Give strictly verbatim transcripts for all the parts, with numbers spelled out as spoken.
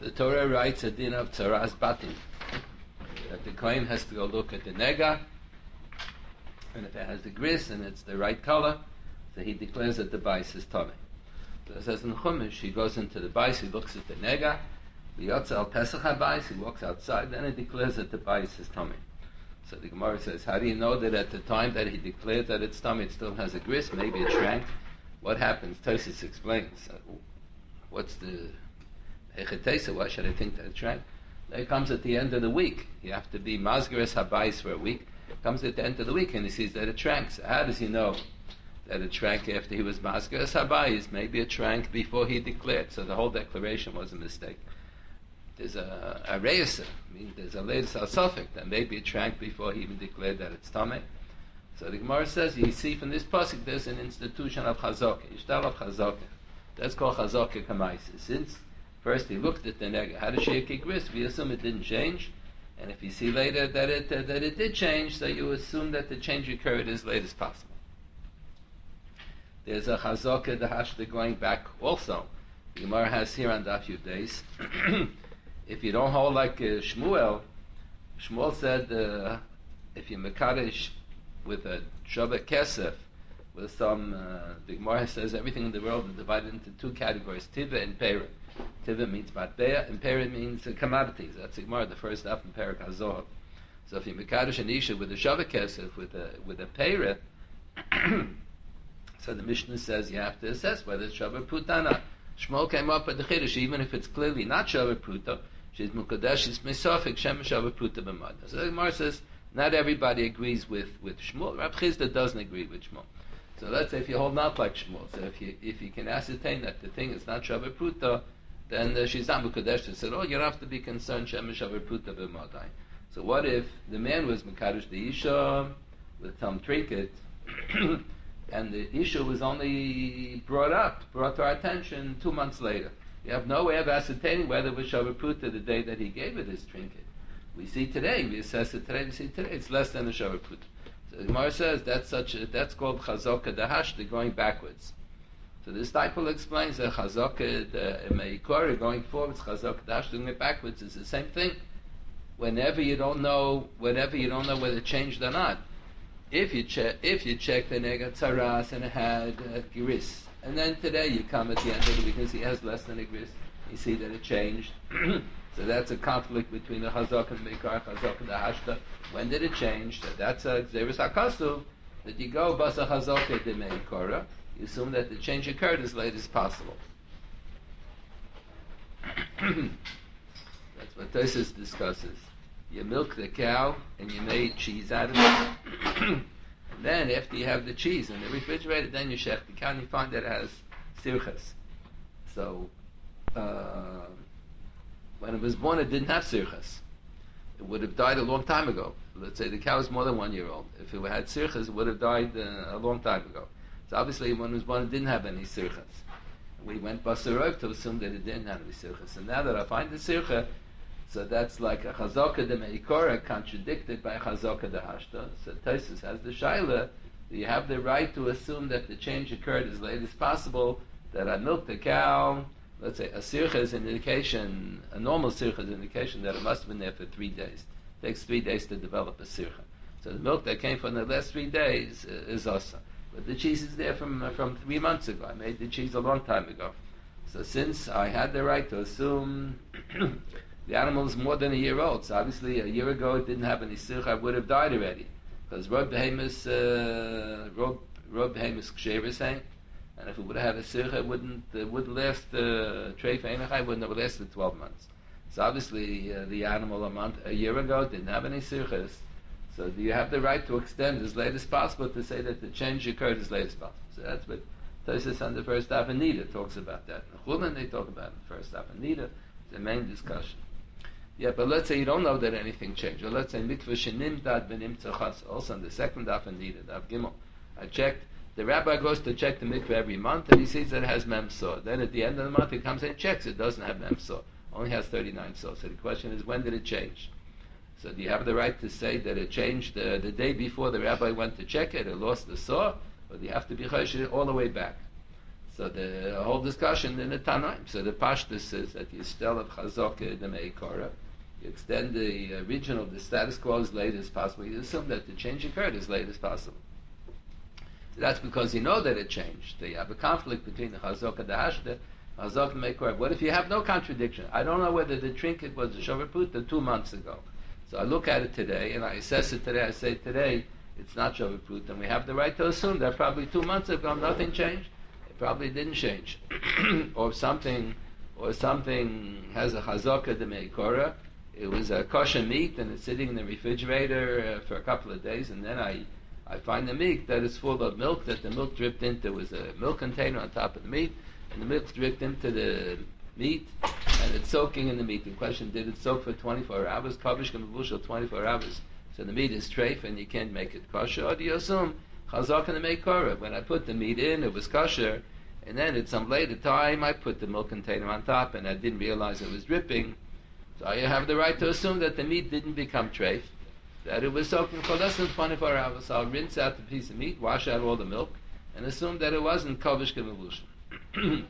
The Torah writes a din of tzaras batim, that the kohen has to go look at the nega, and if it has the gris and it's the right color, so he declares that the bais is tummy. So it says in Chumash, he goes into the bais, he looks at the nega, v'yotza al pesach habais, he walks outside, then he declares that the bais is tummy. So the Gemara says, how do you know that at the time that he declared that it's tummy, it still has a gris, maybe it shrank? What happens? Tosfos explains, uh, what's the hechetesa, why should I think that it shrank? It comes at the end of the week. You have to be masgeres habais for a week. It comes at the end of the week and he sees that it shrank. So how does he know that it shrank after he was masgeres habais? Maybe it shrank before he declared. So the whole declaration was a mistake. There's a, a reisa, I mean, there's a latest al-sufik, that maybe it shrank before he even declared that it's tameh. So the Gemara says, you see from this pasuk, there's an institution of chazakah, ishtal of chazakah. That's called chazakah kamaisa. Since first he looked at the nega, how does she gris? We assume it didn't change, and if you see later that it uh, that it did change, so you assume that the change occurred as late as possible. There's a chazakah dahashta going back also. The Gemara has here on Daf Yud Beis. If you don't hold like uh, Shmuel, Shmuel said uh, if you mekadesh with a shabbat kesef, with some, uh, the Gemara says everything in the world is divided into two categories, tiva and pera. Tiva means matbeya, and pera means uh, commodities. That's the Gemara, the first daf in Perek HaZohar. So if you mekadesh an isha with a shabbat kesef, with a with a pera, so the Mishnah says you have to assess whether it's shabbat putana. Shmuel came up with the chiddush, even if it's clearly not shabbat pruta, she's mukadesh, it's mesofik, shem shabbat pruta b'mad. So the Gemara says, not everybody agrees with, with Shmuel. Rab Chizda doesn't agree with Shmuel. So let's say if you hold not like Shmuel, so if you if you can ascertain that the thing is not shabbat pruta, then uh, she's not mukadesh. She said, oh, you don't have to be concerned, shem shabbat pruta b'madai. So what if the man was mekadesh the isha with some trinket, and the issue was only brought up, brought to our attention two months later? You have no way of ascertaining whether it was Shabbat Pruta the day that he gave it his trinket. We see today, we assess it today, we see today, it's less than a Shabbat Pruta. So the Gemara says that's such a, that's called Chazaka Dahashta, going backwards. So this type will explain that Chazaka the Meikora, going forwards, Chazaka Dahashta, going backwards is the same thing. Whenever you don't know, whenever you don't know whether it changed or not. If you check, if you check the nega tzaras and it had a gris, and then today you come at the end of the week and see it has less than a gris, you see that it changed. So that's a conflict between the chazak and meikar, chazak and the hashta. When did it change? So that's a gzeres hakasu that you go basa chazak de meikara. You assume that the change occurred as late as possible. That's what Tosfos discusses. You milk the cow and you made cheese out of it. And then after you have the cheese in the refrigerator, then you shech the cow and you find that it has sirchas. So uh, when it was born, it didn't have sirchas. It would have died a long time ago. Let's say the cow is more than one year old. If it had sirchas, it would have died uh, a long time ago. So obviously when it was born, it didn't have any sirchas. We went basarov to assume that it didn't have any sirchas. And now that I find the sircha, so that's like a chazaka de meikora contradicted by a chazaka de hashta. So Tosfos has the shaila, you have the right to assume that the change occurred as late as possible, that I milked the cow, let's say a sircha is an indication, a normal sircha is an indication that it must have been there for three days. It takes three days to develop a sircha. So the milk that came from the last three days uh, is asa. But the cheese is there from uh, from three months ago. I made the cheese a long time ago. So since I had the right to assume the animal is more than a year old, so obviously a year ago it didn't have any sircha, it would have died already. Because Rob Behemus, uh, Rob, Rob Behemus Kshev is saying, and if it would have had a sircha, it wouldn't, it wouldn't last, uh, Trei Feinachai wouldn't have lasted twelve months. So obviously uh, the animal a month, a year ago didn't have any sirchas. So do you have the right to extend as late as possible to say that the change occurred as late as possible? So that's what Tosfos on the first daf Anita talks about that. In Chulin they talk about it in the first daf Anita, the main discussion. Yeah, but let's say you don't know that anything changed. Or let's say mikvah shenimdad v'nimtza chas. Also on the second daf Anita, daf Gimel, I checked. The rabbi goes to check the mikvah every month, and he sees that it has mem saw. Then at the end of the month, he comes and checks. It doesn't have mem saw. Only has thirty-nine saw. So the question is, when did it change? So do you have the right to say that it changed uh, the day before the rabbi went to check it, it lost the saw, or do you have to be choshed all the way back? So the whole discussion in the Tanaim. So the Pashtus says that you still have Chazaka the Meikora. You extend the original, the status quo as late as possible. You assume that the change occurred as late as possible. So that's because you know that it changed. You have a conflict between the Chazaka and the Hashda, Chazaka and Meikora. What if you have no contradiction? I don't know whether the trinket was a Shavuot Puta two months ago. So I look at it today, and I assess it today. I say today, it's not Shavuot Puta, and we have the right to assume that probably two months ago nothing changed. It probably didn't change. or something or something has a Chazaka de Meikora. It was a kosher meat, and it's sitting in the refrigerator uh, for a couple of days, and then I, I find the meat that is full of milk, that the milk dripped into. There was a milk container on top of the meat, and the milk dripped into the meat, and it's soaking in the meat. The question, did it soak for twenty-four hours? Kavish Kamavushal, twenty-four hours. So the meat is treif, and you can't make it kosher. Or do you assume Chazak and the Meikora? When I put the meat in, it was kosher, and then at some later time, I put the milk container on top, and I didn't realize it was dripping. So you have the right to assume that the meat didn't become treif, that it was soaking for less than twenty-four hours. So I'll rinse out the piece of meat, wash out all the milk, and assume that it wasn't kavish k'mevushin.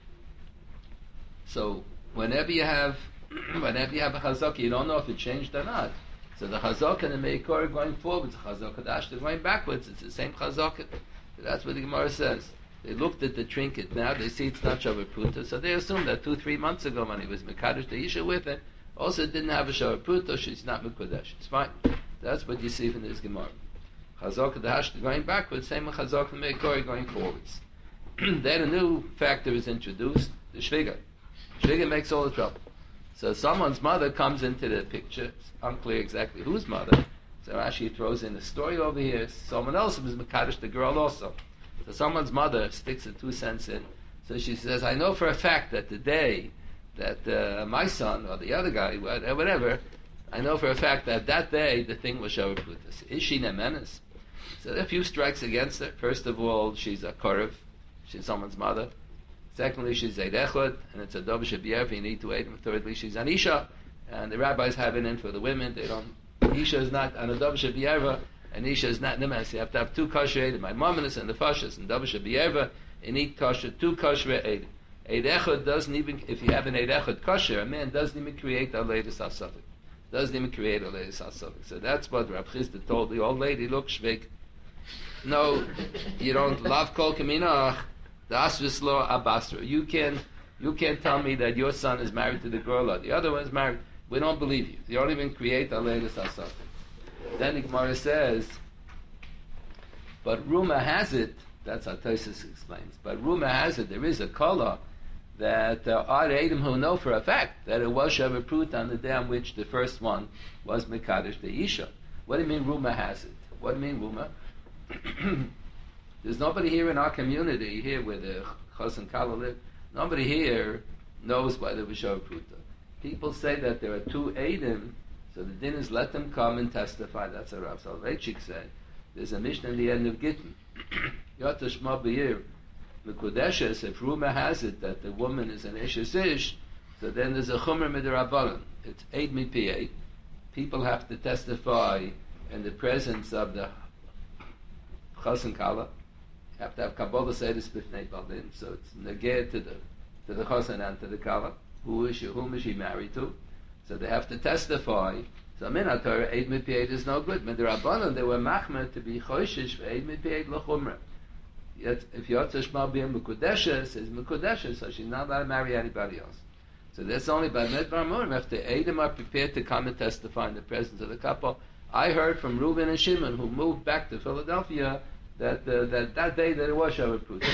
So whenever you have, whenever you have a chazaka, you don't know if it changed or not. So the chazaka and the meikor are going forwards, the chazaka and the ashta going backwards. It's the same chazaka. So that's what the Gemara says. They looked at the trinket now, they see it's not Shavuot Pruta, so they assume that two, three months ago when he was Mekadosh the Isha with it, also didn't have a Shavuot Pruta, she's not Mekudesh. It's fine. That's what you see from this Gemara. Chazaka the Hashta going backwards, same with Chazaka and Meikori going forwards. Then a new factor is introduced, the Shviga. Shviga makes all the trouble. So someone's mother comes into the picture, it's unclear exactly whose mother, so Rashi throws in a story over here, someone else was Mekadosh the girl also. So someone's mother sticks a two cents in. So she says, I know for a fact that the day that uh, my son, or the other guy, whatever, I know for a fact that that day the thing was Shavuot Prutas. Is she Nemenes? So there are a few strikes against her. First of all, she's a Korev. She's someone's mother. Secondly, she's Eid Echad, and it's a Dov Shabiev, you need to aid him. Thirdly, she's an Isha, and the rabbis have it in for the women. They don't, Isha is not, an a Dov Shabiev, and Isha is not Nemes. You have to have two kosher Eidim. My Mamonis and the Fashas and Davish B'Yeva, you need kosher, two kosher Eidim. Eid Echad doesn't even, if you have an Eid Echad kosher, a man doesn't even create a latest Asafik. Doesn't even create a latest Asafik. So that's what Rav Chisda told the old lady, look, Shvik. No, you don't love Kol Kaminach, the Asvis Law Abasra. You can, you can't tell me that your son is married to the girl or the other one is married. We don't believe you. You don't even create a latest Asafik. Then the Gemara says, but rumor has it, that's how Tosfos explains, but rumor has it, there is a kala that there are Eidim who know for a fact that it was Shavuot Pruta on the day on which the first one was Mekadosh the Isha. What do you mean rumor has it? What do you mean rumor? There's nobody here in our community, here where the Chos and Kala live, nobody here knows whether it was Shavuot Pruta. People say that there are two Eidim, so the din is let them come and testify. That's what Rav Soloveitchik said. There's a Mishnah in the end of Gittin. Yota Shma B'Yir Mekudeshes, if rumor has it that the woman is an Eshes Ish, so then there's a Chumer Midrabanan. It's Eid Mipi. People have to testify in the presence of the Chas and Kala. You have to have Kabbalah Seides B'fnei Baldin, so it's neged to the to the Chas and to the Kala. Who is she, whom is she married to? So they have to testify. So min HaTorah, Eid Mipi is no good. Midrabanan, they were machmer to be Choshish for Eid Mipi L'chumra. Yet, if Yotza Shma B'Yim Mekudeshes, is Mekudeshes, so she's not allowed to marry anybody else. So that's only by Midbar Murim, if the Eidim are prepared to come and testify in the presence of the couple. I heard from Reuben and Shimon, who moved back to Philadelphia, that uh, that, that day that it was Shavuot Pruta.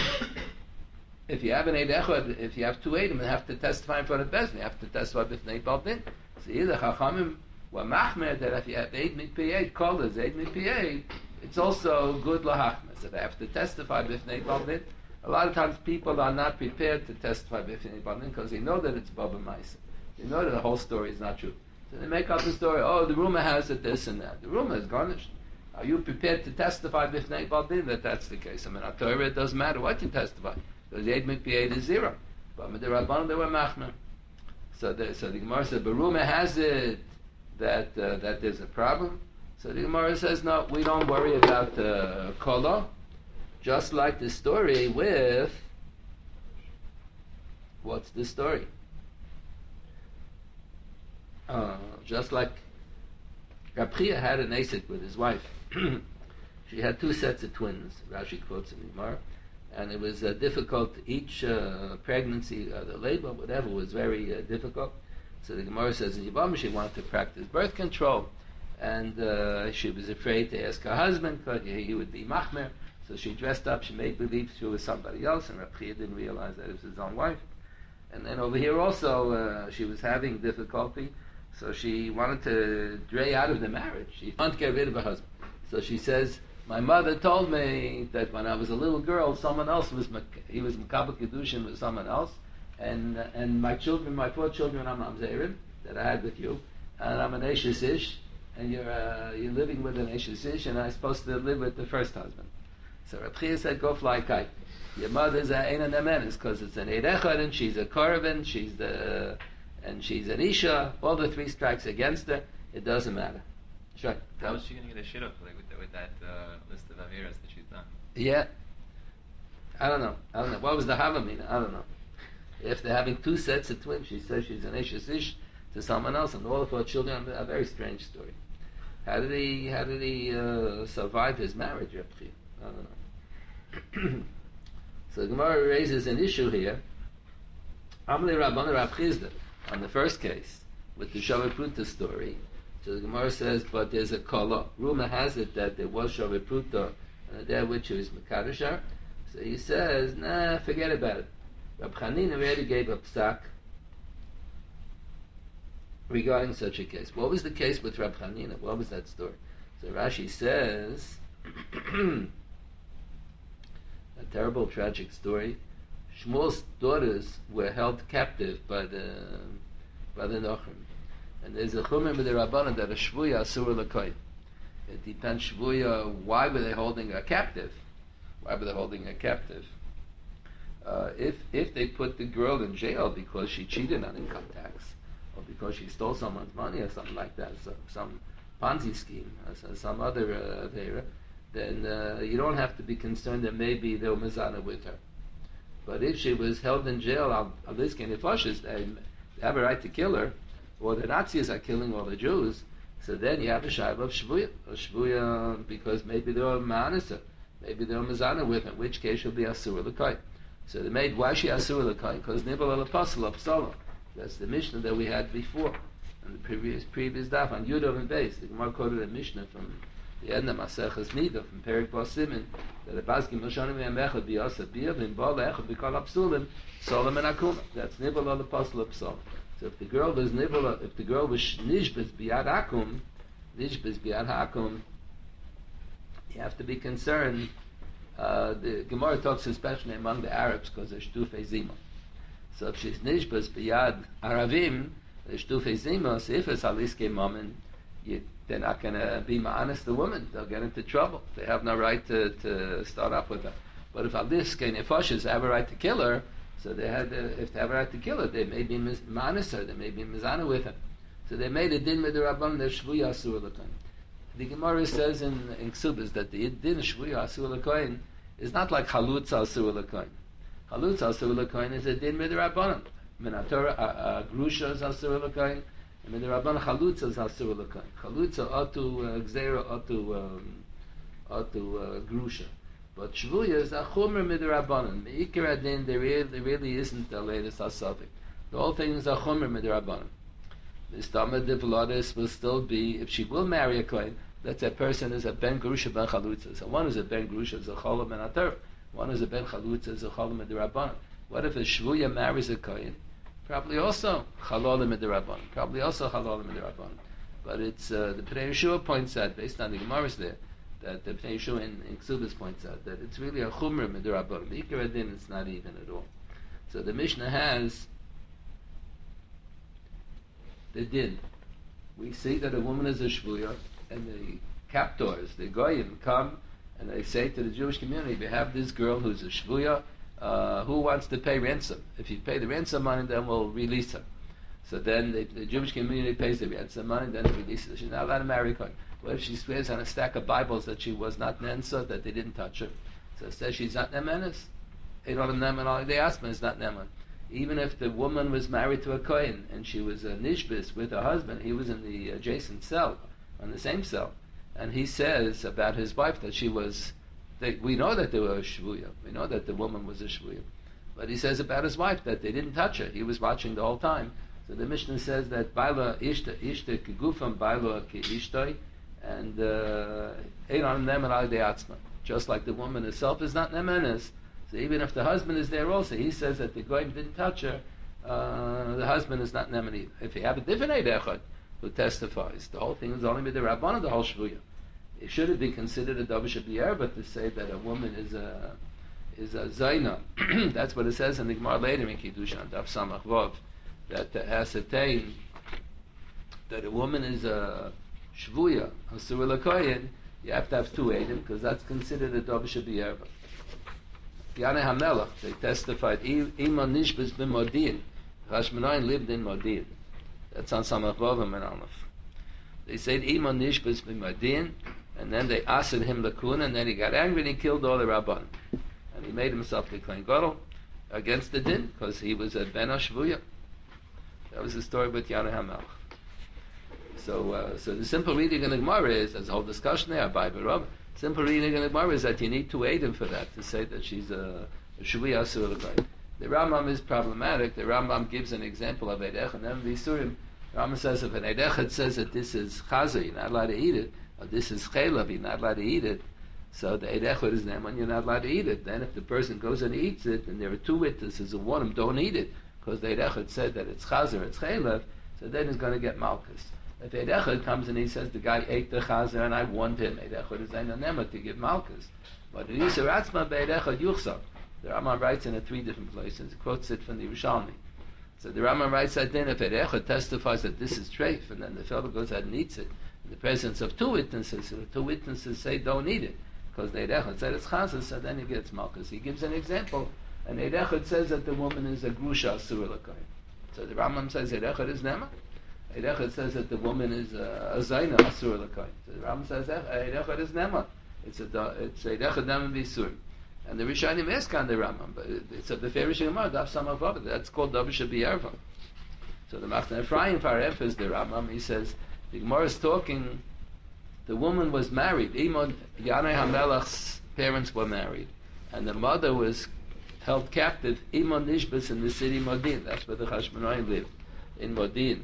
If you have an Eid Echad, if you have two Eidim, you have to testify in front of Bezdin. You have to testify b'fnei Baldin. So either Chachamim were machmer that if you have Eid Mitpiyei, called as Eid Mitpiyei, it's also good lahachmer. So they have to testify b'fnei Baldin. A lot of times people are not prepared to testify b'fnei Baldin because they know that it's Baba Maisa. They know that the whole story is not true. So they make up the story, oh, the rumor has it this and that. The rumor is garnished. Are you prepared to testify b'fnei Baldin that that's the case? I mean, at Torah, it doesn't matter what you testify. Because Eid Mitpiyei is zero. But with the Rabban, they were machmer. So the, so the Gemara said, but rumor has it that uh, that there's a problem. So the Gemara says, no, we don't worry about uh, Kolo. Just like the story with supports this story. Uh, just like Rab Chia had an Asik with his wife. She had two sets of twins, Rashi quotes in the Gemara, and it was uh, difficult. Each uh, pregnancy, uh, the labor, whatever, was very uh, difficult. So the Gemara says in Yibam she wanted to practice birth control, and uh, she was afraid to ask her husband because he would be machmer. So she dressed up, she made believe she was somebody else, and Rab Chia didn't realize that it was his own wife. And then over here also, uh, she was having difficulty, so she wanted to stray out of the marriage. She wanted to get rid of her husband. So she says, my mother told me that when I was a little girl, someone else was, he was Makabel Kedushin with someone else, and and my children, my four children, I'm Mamzerim, that I had with you, and I'm an Eshes Ish, and you're uh, you're living with an Eshes Ish, and I'm supposed to live with the first husband. So Reb Chia said, go fly kite. Your mother's a Ein Nemenis, because it's an Eid Echad, and she's a Korban, she's the, and she's an Isha, all the three strikes against her, it doesn't matter. Sure. How is she going to get a shidduch like with, the, with that uh, list of Aviras that she's done? Yeah. I don't know. I don't know. What was the Havamina? I don't know. If they're having two sets of twins, she says she's an Eshes Ish to someone else, and all of her children, a very strange story. How did he, how did he uh, survive his marriage, Reb Chia? I don't know. So the Gemara raises an issue here. Amalei Rabbana Rav Chizda, on the first case, with the Shavei Pruta story. So the Gemara says, but there's a kala. Rumor has it that there was Shavei Pruta, and there which is Mekadeshar. So he says, nah, forget about it. Rab Chanina already gave a psak regarding such a case. What was the case with Rab Chanina? What was that story? So Rashi says, a terrible, tragic story. Shmuel's daughters were held captive by the by the Nochrim, and there's a chumar with the Rabbanan that a shvuya asur l'koy. It depends shvuya. Why were they holding her captive? Why were they holding her captive? Uh, if if they put the girl in jail because she cheated on income tax, or because she stole someone's money or something like that, so, some Ponzi scheme, or some other uh, then uh, you don't have to be concerned that maybe they'll mizana with her. But if she was held in jail, al liskin nefashis, they have a right to kill her, or the Nazis are killing all the Jews, so then you have a shayla of shvuya, a shvuya because maybe they're ma'anisa, maybe they're mizana with her, in which case she'll be asur l'kay. So they made, why she asur l'kay? Because nibal al-apostle of psala. That's the Mishnah that we had before, in the previous previous daf on Yudov and Beis. The Gemara quoted a Mishnah from the end of Maseches Nida from Perik Bas Simin that the Baskim Moshanim Yamechad Biyasa Biyav in Bal Echad Bikal Apsulim Solam and Akuma. That's Nibal al Apostle of Psal. So if the girl was Nibal, if the girl was Nishbez Biyad Akum, Nishbez Biyad Hakum, you have to be concerned. Uh, the Gemara talks especially among the Arabs because they're Shtufei Zima. So if she's Nishbez Biyad Aravim, the Shtufei Zima, so if it's Aliske Mamen, you they're not going to be ma'anis the woman. They'll get into trouble. They have no right to, to start up with her. But if Alis Nefashis have a right to kill her, so they had, uh, if they have a right to kill her, they may be ma'anis her. They may be mizana with her. So they made a din with the Rabban, they're shvuya asur l'koyin. The Gemara says in, in Ksubas that the din shvuya asur l'koyin is not like halutza asur l'koyin. Halutza asur l'koyin is a din with the Rabban. Minatora grusha is asur l'koyin. I mean, the Rabban Chalutza is asur l'koyin. Chalutza atu gzeira atu atu grusha. But shvuya is a chumer mid Rabbanan. Meikir adin there really, really isn't the latest asavik. The whole thing is a chumer mid Rabbanan. The stamad devladis will still be if she will marry a kohen. That a person is a ben grusha ben chalutza. So one is a ben grusha is a cholam and atar. One is a ben chalutza is a cholam mid Rabbanan. What if a shvuya marries a kohen? Probably also chalolim midirabban. Probably also chalolim midirabban. But it's uh, the Pnei Yeshua points out, based on the Gemara's there, that the Pnei Yeshua in, in Ksubas points out that it's really a chumra midirabban. The Ikar Adin it's not even at all. So the Mishnah has the din. We see that a woman is a shvuya, and the captors, the goyim, come and they say to the Jewish community, we have this girl who's a shvuya. Uh, who wants to pay ransom? If you pay the ransom money, then we'll release her. So then the, the Jewish community pays the ransom money, then it releases her. She's not allowed to marry a kohen. What if she swears on a stack of Bibles that she was not Nensa, that they didn't touch her? So it says she's not Nemenis. They ask me, it's not Neman. even if the woman was married to a Kohen and she was a Nishbis with her husband, he was in the adjacent cell, on the same cell, and he says about his wife that she was, they, we know that they were a Shvuya, we know that the woman was a Shvuya, but he says about his wife that they didn't touch her, he was watching the whole time. So the Mishnah says that Baila Ishta, Ishta Kigufam Baila Ki Ishtoi, and Einon Nemen Al Deatzma. Just like the woman herself is not Nemenes, so even if the husband is there also, he says that the Goyim didn't touch her, uh, the husband is not Nemen either. If you have a different Eid Echad who testifies, the whole thing is only with the Rabbanah, the whole Shvuya. It should have been considered a Davish B'yer, but to say that a woman is a is a Zaina, that's what it says in the Gemara later in Kiddushin, Daf Samach Vav, that to ascertain that a woman is a Shvuya, a Surah Kohen, you have to have two Eidim, because that's considered a Davish B'yer. Yanei HaMelech, they testified, Ima Nishbis b'Modin. Hashmonaim lived in Modin. That's on Samach Vav and Aleph. They said, Ima Nishbis b'Modin, and then they asked him Lakun, and then he got angry and he killed all the Rabban. And he made himself the Kohen Gadol against the din, because he was a Ben HaShvuya. That was the story with Yanei HaMelech. So, uh, so the simple reading in the Gemara is, there's a whole discussion there, Bible Rav. Simple reading in the Gemara is that you need two Eidim for that, to say that she's a, a Shvuya Asur L'Kohen. The Rambam is problematic. The Rambam gives an example of Eid Echad, and then the Yisurim, the Rambam says if an Eid Echad says that this is Chazer, you're not allowed to eat it, or this is Chelav, you're not allowed to eat it, so the Eid Echad is Neman, you're not allowed to eat it. Then if the person goes and eats it, and there are two witnesses who warn him, don't eat it, because the Eid Echad said that it's Chazer, it's Chelav, so then he's going to get Malchus. If Eid Echad comes and he says the guy ate the chazer and I warned him, Eid Echad is ein anema to give malchus. But in Yisur Atzma be'Eid Echad yuchsav. The Rambam writes in a three different places. He quotes it from the Yerushalmi. So the Rambam writes that then if Eid Echad testifies that this is treif, and then the fellow goes out and eats it in the presence of two witnesses, so the two witnesses say don't eat it because the Eid Echad said it's chazer, so then he gets malchus. He gives an example, and Eid Echad says that the woman is a grusha asur l'kohen. So the Rambam says Eid Echad is nema. Eid Echad says that the woman is a, a Zaina Asur L'Kohen. So the Rambam says Eid Echad is Nema. It's a it's Eid Echad Nema B'Isur. And the Rishonim ask on the Rambam, but it's a Beferish Gemara, Daf Samach Vav. That's called Davish B'Yerva. So the Machne Ephraim Faref is the Rambam. He says the Gemara is talking. The woman was married. Imon Yanei HaMelech's parents were married, and the mother was held captive. Imon Nishbis in the city Modin. That's where the Hashmonaim lived, in Modin.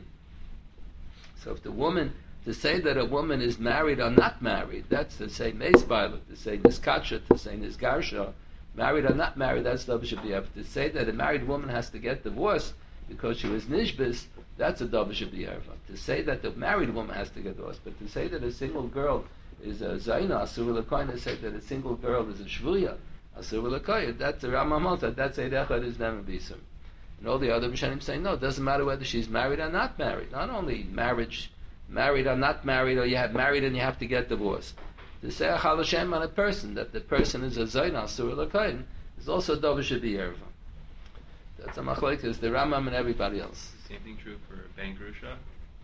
So if the woman, to say that a woman is married or not married, that's to say Meizbailah, to say Niskacha, to say Nisgarsha, married or not married, that's Davish B'Yerva. To say that a married woman has to get divorced because she was Nishbis, that's a Davish B'Yerva. To say that the married woman has to get divorced, but to say that a single girl is a Zaina, Asur L'Kohen, to say that a single girl is a Shvuya, Asur L'Kohen, that's the Rambam said, that's Eid Echad is Neman B'Isur. And all the other Rishonim say, no, it doesn't matter whether she's married or not married. Not only marriage, married or not married, or you have married and you have to get divorced. To say a Chal Hashem on a person, that the person is a Zaina, Asur L'Kohen, is also Davish B'Yerva. That's a machlokes, the Rambam and everybody else. Same thing true for Ben Grusha?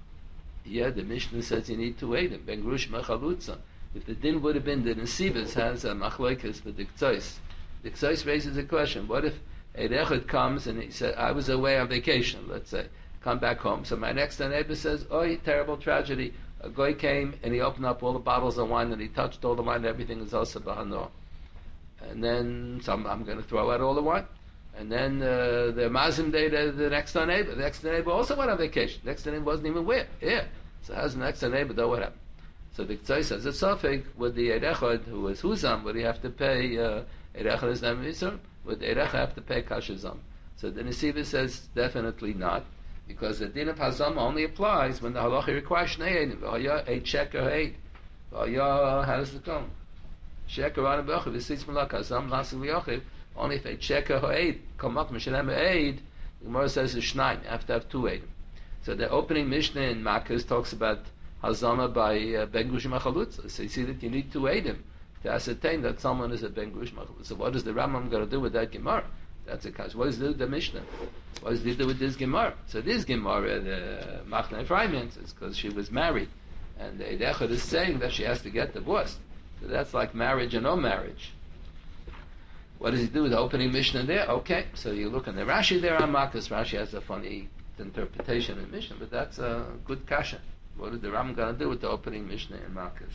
Yeah, the Mishnah says you need to wait him. Ben Grush Mechalutza. If the din would have been the Nesivas has a machlokes for the K'tzos. The K'tzos raises a question. What if Eid Echad comes and he said, I was away on vacation, let's say, come back home. So my next door neighbor says, oh, terrible tragedy. A guy came and he opened up all the bottles of wine and he touched all the wine and everything is also b'hano. And then so I'm, I'm going to throw out all the wine. And then uh, the Mazim Day, the, the next door neighbor, the next door neighbor also went on vacation. The next door neighbor wasn't even where? Here. So how's the next door neighbor know what happened? So the K'tzai says, it's Safek, with the Eid Echad, who was Huzam, would he have to pay, uh, Eid Echad is Neman B'Isur? Would Eid Echad have to pay Kashazam? So the Nesiva says, definitely not, because the Din of Hazam only applies when the Halacha requires Shnei Eidim. V'haya Eid Sheker Eid. V'haya, how does it come? Sheker Ran B'Achiv, V'sitz Malak Hazam Lasim V'Achiv. Only if Eid Sheker Eid, Kamak Mishalem Eid, the Gemara says it's Shnaim, you have to have two Eidim. So the opening Mishnah in Makkah talks about Hazama by uh, Ben Grush Machalutza. So you see that you need two Eidim to ascertain that someone is a Ben Grush Machalutza. So what is the Rambam going to do with that Gemara? That's a question. What does it do with the Mishnah? What does it do with this Gemara? So this Gemara, the Machne Ephraim is because she was married. And the Eid Echad is saying that she has to get divorced. So that's like marriage and no marriage. What does he do with the opening Mishnah there? Okay, so you look in the Rashi there on Makkas. Rashi has a funny interpretation in Mishnah, but that's a good kasha. What is the Ram going to do with the opening Mishnah in Makkas?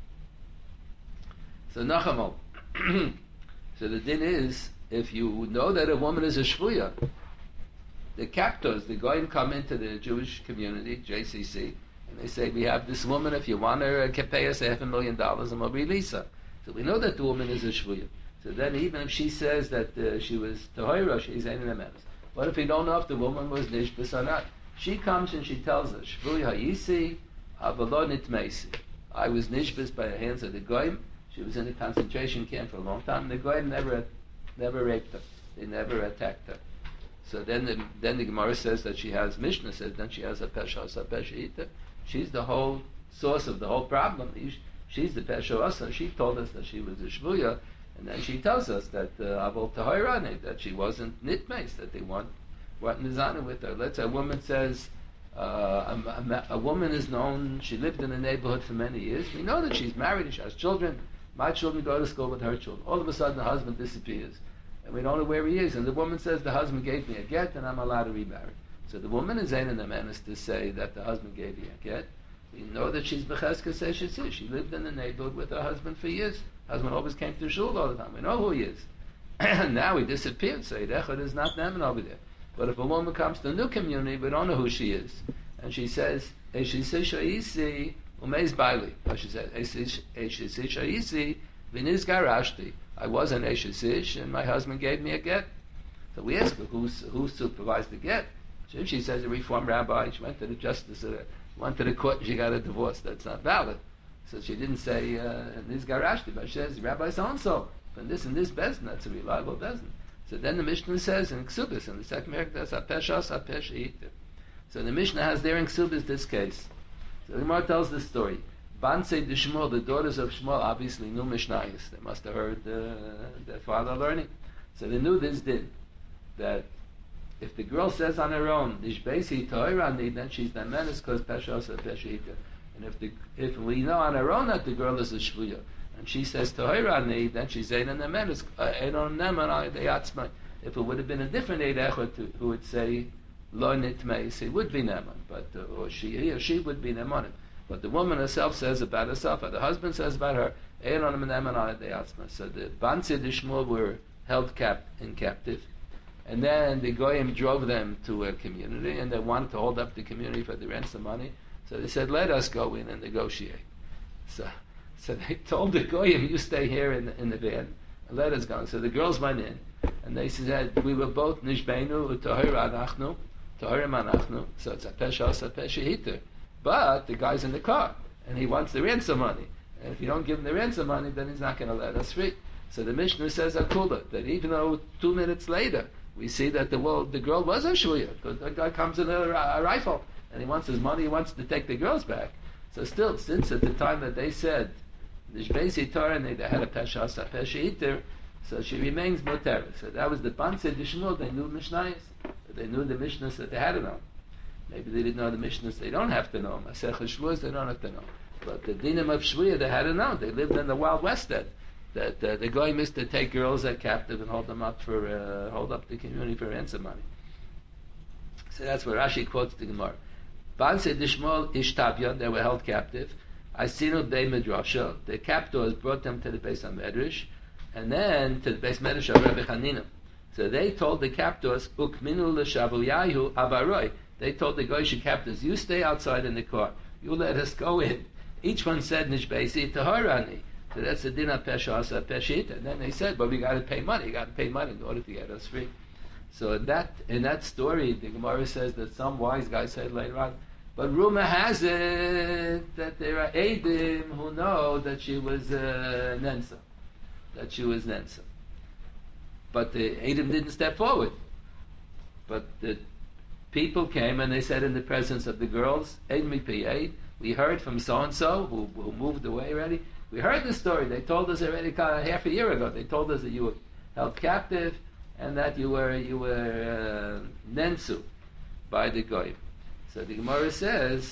So Nachamo. So the din is, if you know that a woman is a shvuya, the captors, the goyim come into the Jewish community, J C C, and they say, we have this woman, if you want her, uh, pay us half a million dollars and we'll release her. So we know that the woman is a shvuya. So then even if she says that uh, she was Tehoira, she's in the menace. What if we don't know if the woman was nishbis or not? She comes and she tells us, shvuya ha'isi, avalo nitmeisi. I was nishbis by the hands of the goyim. She was in a concentration camp for a long time. The goyim never, never raped her. They never attacked her. So then the, then the Gemara says that she has, Mishnah says, then she has a pesha asa pesha ita. She's the whole source of the whole problem. She's the pesha asa. She told us that she was a shvuya, and then she tells us that avol uh, tahayrani, that she wasn't nitmeis, that they want what nizana with her. Let's say a woman says, uh, a, a, a woman is known, she lived in the neighborhood for many years. We know that she's married, she has children. My children go to school with her children. All of a sudden the husband disappears. And we don't know where he is. And the woman says, the husband gave me a get and I'm allowed to remarry. So the woman is in the menace to say that the husband gave me a get. We know that she's Becheskes Eshes. She lived in the neighborhood with her husband for years. Husband always came to shul all the time. We know who he is. And now he disappeared. So Echad is not Neman over there. But if a woman comes to a new community, we don't know who she is. And she says, Eshes Shaisi, Umeiz Baili. She said, Eshes Shaisi, Viniz Garashti. I was an Eshes and my husband gave me a get. So we ask her, who's, who supervised the get? She, she says a Reform rabbi. She went to the justice, uh, went to the court and she got a divorce. That's not valid. So she didn't say, uh, Niz Garashti, but she says, Rabbi so-and-so, from this and this bezin, that's a reliable bezin. So then the Mishnah says in Ksubis, in the second Merek, that's Apeshas, Apesh Eiter. So the Mishnah has there in Ksubis this case. So the Gemara tells this story. Bansei de Shmuel, the daughters of Shmuel, obviously knew Mishnayos. They must have heard uh, their father learning. So they knew this did, that if the girl says on her own, Nishbesi Toirani, then she's the menace because Peshas or Peshita. And if the if we know on her own that the girl is a Shvuya, and she says Toirani, then she's Einan the menace, Einon Neman Deyatzma. If it would have been a different Eid Echot who would say, Lo Nitmeis, it would be Neman, but uh, or she he or she would be Nemanim. But the woman herself says about herself, or the husband says about her, so the Bansi Dishmul were held cap in captive, and then the Goyim drove them to a community, and they wanted to hold up the community for the ransom money. So they said, "Let us go in and negotiate." So, so they told the Goyim, "You stay here in the, in the van, and let us go." So the girls went in, and they said, "We were both nishbeinu u'tohir anachnu, tohirim anachnu." So it's a pesha, it's a pesha hiter. But the guy's in the car, and he wants the ransom money. And if you don't give him the ransom money, then he's not going to let us free. So the Mishnah says Akula, that even though two minutes later, we see that the world, the girl was a shuya, because the guy comes in a, a rifle, and he wants his money, he wants to take the girls back. So still, since at the time that they said, Nishbesi Torah, and they had a pesha, a pesha iter, so she remains muter. So that was the Banse Dishmul, they knew Mishnayos. They knew the Mishnahs that they had to know. Maybe they didn't know the Mishnahs, they don't have to know. Masech Shvuos, they don't have to know. But the dinim of Shvuya, they had to know. They lived in the Wild West then. That uh, the guy missed to take girls as captive and hold them up for, uh, hold up the community for ransom money. So that's where Rashi quotes the Gemara. Banse Dishmol Ishtabyan, they were held captive. Asinu Dei Midrasha, the captors brought them to the Beis HaMedrash, and then to the Beis Medrash of Rabbi Chanina. So they told the captors, Ukminu l'Shavulyahu Avaroi. They told the Goyish captors, you stay outside in the car. You let us go in. Each one said, Nishbesi Taharani. So that's the din of Pesha Asa Peshit. And then they said, but we got to pay money. You got to pay money in order to get us free. So in that, in that story, the Gemara says that some wise guy said later on, but rumor has it that there are Eidim who know that she was uh, Nensa. That she was Nensa. But the Eidim didn't step forward. But the people came and they said in the presence of the girls, Eid mipi Eid, we heard from so-and-so who, who moved away already. We heard the story. They told us already half a year ago. They told us that you were held captive and that you were you were uh, Nensu by the Goyim. So the Gemara says,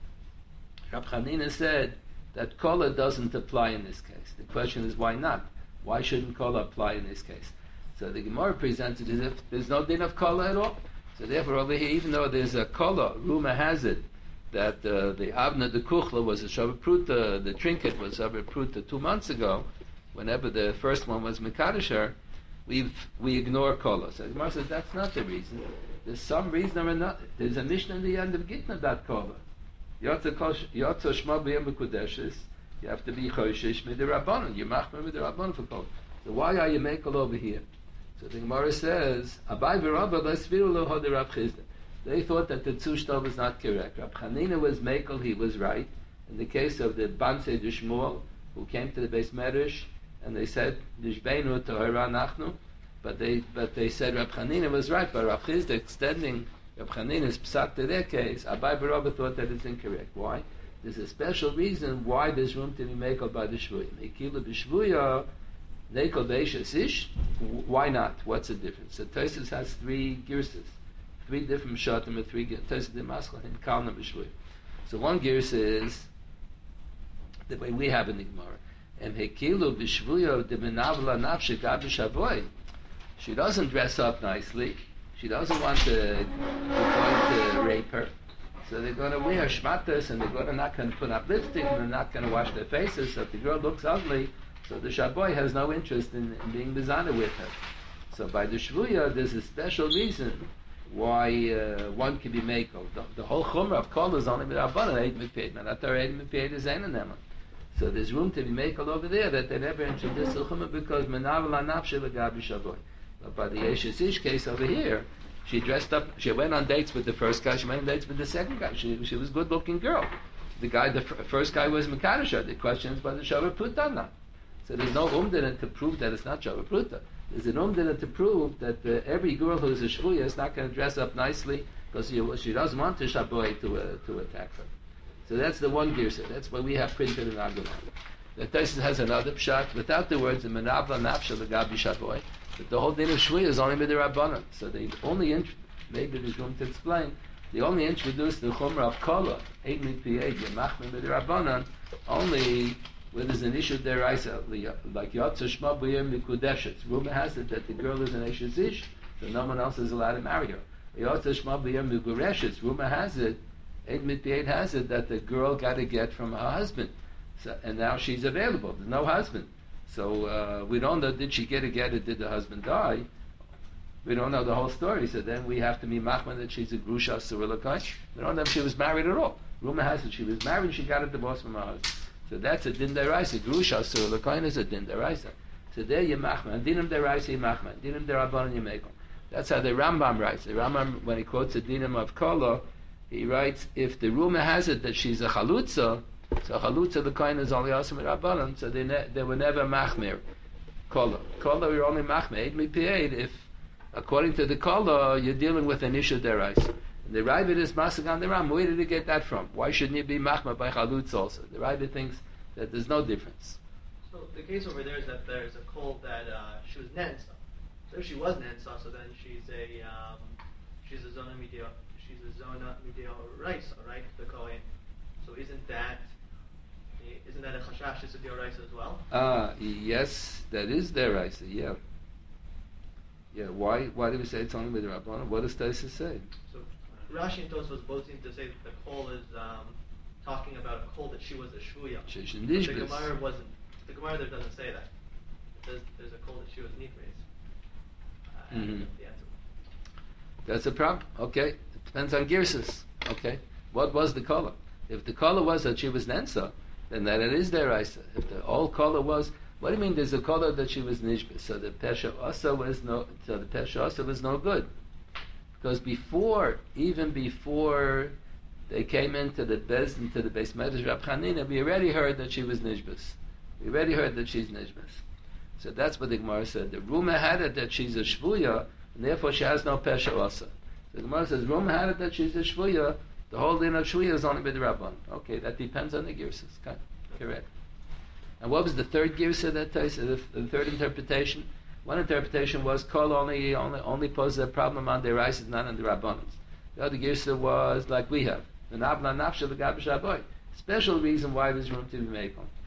Rab Chanina said that Kola doesn't apply in this case. The question is why not? Why shouldn't Kola apply in this case? So the Gemara presents it as if there's no din of Kola at all. So therefore over here, even though there's a Kola, rumor has it that uh, the Avna de Kuchla was a Shavapruta, the trinket was Shavapruta two months ago, whenever the first one was Mekadesher, we we ignore Kola. So the Gemara says that's not the reason. There's some reason or another. There's a Mishnah in the end of Gittin about Kola. Yotza Shma B'Yom B'Kudeshes, you have to be Choshish Midirabbanon. You're Machmer Midirabbanon for Kola. So why are you making over here? So the Gemara says, Abai v'Rabba l'sviru lo hod Rav Chizda. They thought that the Tzushta was not correct. Rab Chanina was Mekel, he was right. In the case of the Bansei de Shmuel, who came to the Beis Medrash, and they said, Nishbeinu Tohara Nachnu, but they but they said Rab Chanina was right, but Rav Chizda extending Rab Chanina's psak to their case, Abai v'Rabba thought that it's incorrect. Why? There's a special reason why there's room to be Mekel by the Shvuya. Mekilu b'Shvuya, Nekel Beishas Ish, why not? What's the difference? So Tosfos has three girsas. Three different shatim and three Tosfos de Maskal and Kalna b'Shvuya. So one girsa is the way we have in the Gemara. And Hekilu b'Shvuya de Benavla Nafshe Gabi Shavoy. She doesn't dress up nicely. She doesn't want to, to going to rape her. So they're going to wear shmatas, and they're going to not going to put up lipstick, and they're not going to wash their faces. So if the girl looks ugly, so the shaboy has no interest in, in being bizana with her. So by the shvuya, there's a special reason why uh, one can be makel. The, the whole chumrah of kol is only with rabbanan eid miped. Manatar eid miped is ein aneman. So there's room to be makel over there that they never introduced the chumrah because menavel anafshe legabi shaboy. But by the Yeshes Ish case over here, she dressed up, she went on dates with the first guy, she went on dates with the second guy. She, she was a good looking girl. The guy, the f- first guy was Mekadesha. The question is whether Shavar Pruta or not. So there's no umdana to prove that it's not Shavar Pruta. There's an umdana to prove that uh, every girl who's a shvuya is not going to dress up nicely because she, she doesn't want the shaboy to, uh, to attack her. So that's the one girsa. That's what we have printed in our Gemara. The Tosfos has another pshat without the words in Menavla Nafsha Legabi Shaboy. But the whole din of shvuya is only with the rabbanon. So they only int- maybe there's room to explain. They only introduced the chumrah of kola eight mitpiyed yemachmim with the rabbanon only where there's an issue deraisa like yotza shma b'yem mikudeshes. Rumor has it that the girl is an eshes ish, so no one else is allowed to marry her. Yotza shma b'yem migureshes. Rumor has it, eight mitpiyed has it that the girl got to get from her husband, so, and now she's available. There's no husband. So uh, we don't know, did she get a get or did the husband die? We don't know the whole story. So then we have to be machman that she's a grusha surilakai. We don't know if she was married at all. Rumor has it she was married, she got a divorce from her husband. So that's a din deraisa. Grusha surilakai is a din deraisa. So there you machman. Dinam deraisa you machman. Dinam derabbanan you mekom. That's how the Rambam writes. The Rambam, when he quotes the dinam of Kolo, he writes, if the rumor has it that she's a chalutza, so chalutza the kohen is only asim rabbanon, so they ne- they were never machmir. Kola, kola we're only machmir. Eid mipied if, according to the kola, you're dealing with an issue derais. And the Ravid is masagan the Ram. Where did he get that from? Why shouldn't he be machmir by chalutza also? The Ravid thinks that there's no difference. So the case over there is that there's a call that uh, she was nensa. So if she was nensa, so then she's a um, she's a zona media she's a zona media raisa, right? The kohen. So isn't that Isn't that a chashash is a dioraisa as well? Ah, uh, yes, that is dioraisa. Yeah, yeah. Why? Why do we say it's only with the rabbanon? What does Tosfos say? So Rashi and Tosfos both seem to say that the call is um, talking about a call that she was a shvuya. The Gemara wasn't. The Gemara there doesn't say that. It says there's a call that she was nifreis. Uh, mm-hmm. That's a problem. Okay, it depends on girsas. Okay, what was the color? If the color was that she was nensa, then that it is deraisa. If the old color was, what do you mean? There's a color that she was nishbis. So the pesha also was no. So the pesha also was no good, because before, even before they came into the bez into the Beis Medrash Rab Chanina, we already heard that she was nishbis. We already heard that she's nishbis. So that's what the Gemara said. The rumor had it that she's a shvuya, and therefore she has no pesha also. So the Gemara says rumor had it that she's a shvuya. The whole din of shvuya is only with the rabban. Okay, that depends on the girsas. Okay, correct. And what was the third girsa that Tosfos, the, the third interpretation? One interpretation was kol only only only poses a problem on the rice, not on the rabbanans. The other girsa was like we have the navla nafsha v'gabish aboy. Special reason why there's room to be made on.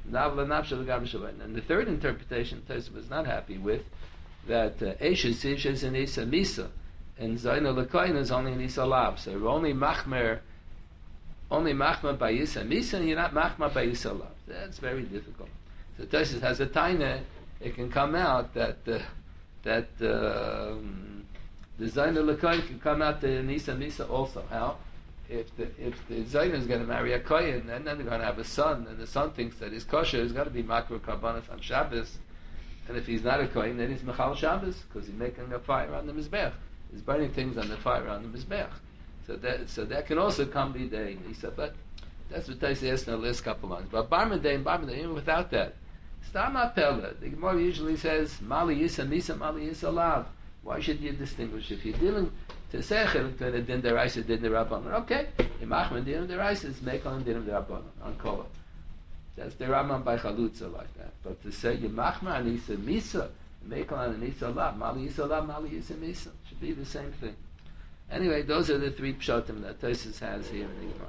Navla nafsha l'gam shabayin. And the third interpretation, Tosfos was not happy with, that Eshes Sivshes and Isa Misa, and Zaina Lekoin is only an Isa Lab. So you're only Machmer, only Machmer by Isa Misa, and you're not Machmer by Isa Lab. That's very difficult. So Tosfos has a taina, it can come out that uh, that uh, the Zaina Lekoin can come out to Isa Misa also. How? If the if the Zaina is going to marry a Kohen, and then they're going to have a son, and the son thinks that his kosher is going to be Makro Karbanos on Shabbos, and if he's not a Kohen, then he's Mechal Shabbos, because he's making a fire on the Mizbeach. He's burning things on the fire on the Mizbeach. So that so that can also come be the Isa, but that's what Tosfos asked in the last couple lines. But Barmaday and Barmaday, even without that, Stam Apella, the Gemara usually says, Mali Yisa Misa, Mali Yisa Lav. Why should you distinguish? If you're dealing to Sechel, to the Din Deraisa, Din Derabbanon, okay, Imachman Din Deraisa is make on Din Derabbanon, on Kola. That's the Rambam by Chalutza like that. But to say Yemachma and Isa Misa, make on an Isa Lav, Mali Isa Lav, Mali Isa Misa, should be the same thing. Anyway, those are the three pshatim that Tosfos has here in the Gemara.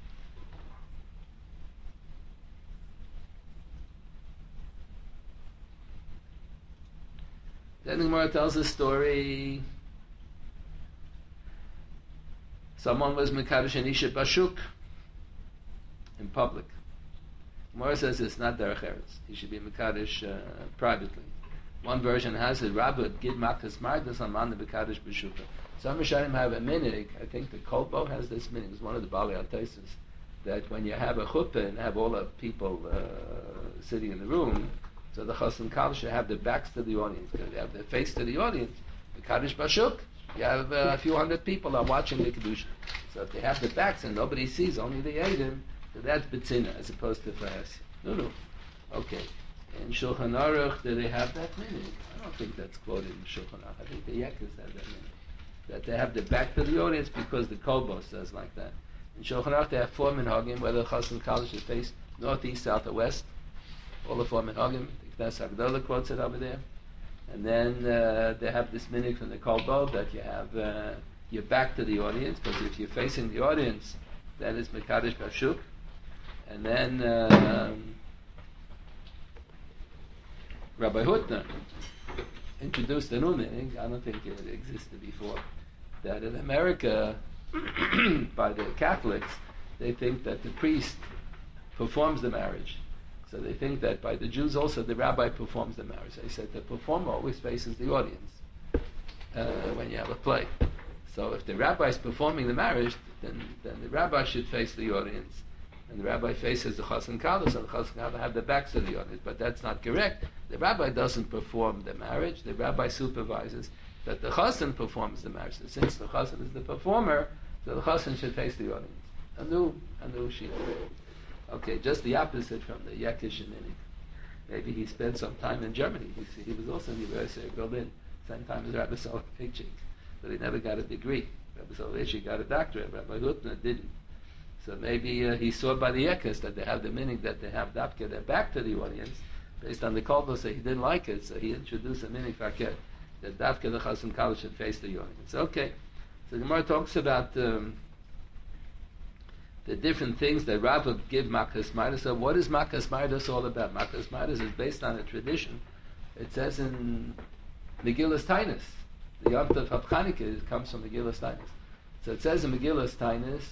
Then the Gemara tells a story. Someone was Mekadosh an Isha Bashuk in public. Gemara says it's not derech eretz. He should be Mekadosh uh, privately. One version has it, Rabbi Gid Makas Mardas Aman the Mekadosh B'Shuka. Some Rishonim have a minig. I think the Kolbo has this minig. It's one of the Bali Al-Taisis, that when you have a chuppah and have all the people uh, sitting in the room, so the Chassan Kal should have their backs to the audience, because they have their face to the audience. The Kaddish Bashuk, you have uh, a few hundred people are watching the Kedusha. So if they have their backs and nobody sees, only the Eidim, so that's Betzina as opposed to Fahasi. No, no. Okay. In Shulchan Aruch, do they have that meaning? I don't think that's quoted in Shulchan Aruch. I think the Yekkes have that meaning. That they have their back to the audience because the Kolbo says like that. In Shulchan Aruch, they have four minhagim, whether the Chassan Kal should face north, east, south, or west. All the four minhagim. That's Agdola quotes it over there. And then uh, they have this minhag from the Kolbo that you have uh, your back to the audience, because if you're facing the audience, that is Mekadosh Bashuk. And then uh, um, Rabbi Hutner introduced a new minhag. I don't think it existed before. That in America, by the Catholics, they think that the priest performs the marriage. So they think that by the Jews also the rabbi performs the marriage. They said the performer always faces the audience uh, when you have a play. So if the rabbi is performing the marriage, then, then the rabbi should face the audience. And the rabbi faces the Chassan Kal, so the Chassan Kal have the backs to the audience. But that's not correct. The rabbi doesn't perform the marriage. The rabbi supervises that the Chassan performs the marriage. So since the Chassan is the performer, so the Chassan should face the audience. A new, a new sheet. Okay, just the opposite from the Yekish Minig. Maybe he spent some time in Germany. He, he was also in the University of Berlin, same time as Rabbi Soloveitchik, but he never got a degree. Rabbi Soloveitchik got a doctorate, Rabbi Hutner didn't. So maybe uh, he saw by the Yekish that they have the Minig, that they have Dapke, their back to the audience, based on the Kolbo, so he didn't like it, so he introduced a Minig Faket, that Dapke the Chassan Kal should face the audience. Okay, so the Gemara talks about Um, the different things that Rabbah give Makas Midas. So what is Makas Midas all about? Makas Midas is based on a tradition. It says in Megillas Tainus, the Yom Tov of Chanukah comes from Megillas Tainus. So it says in Megillas Tainus,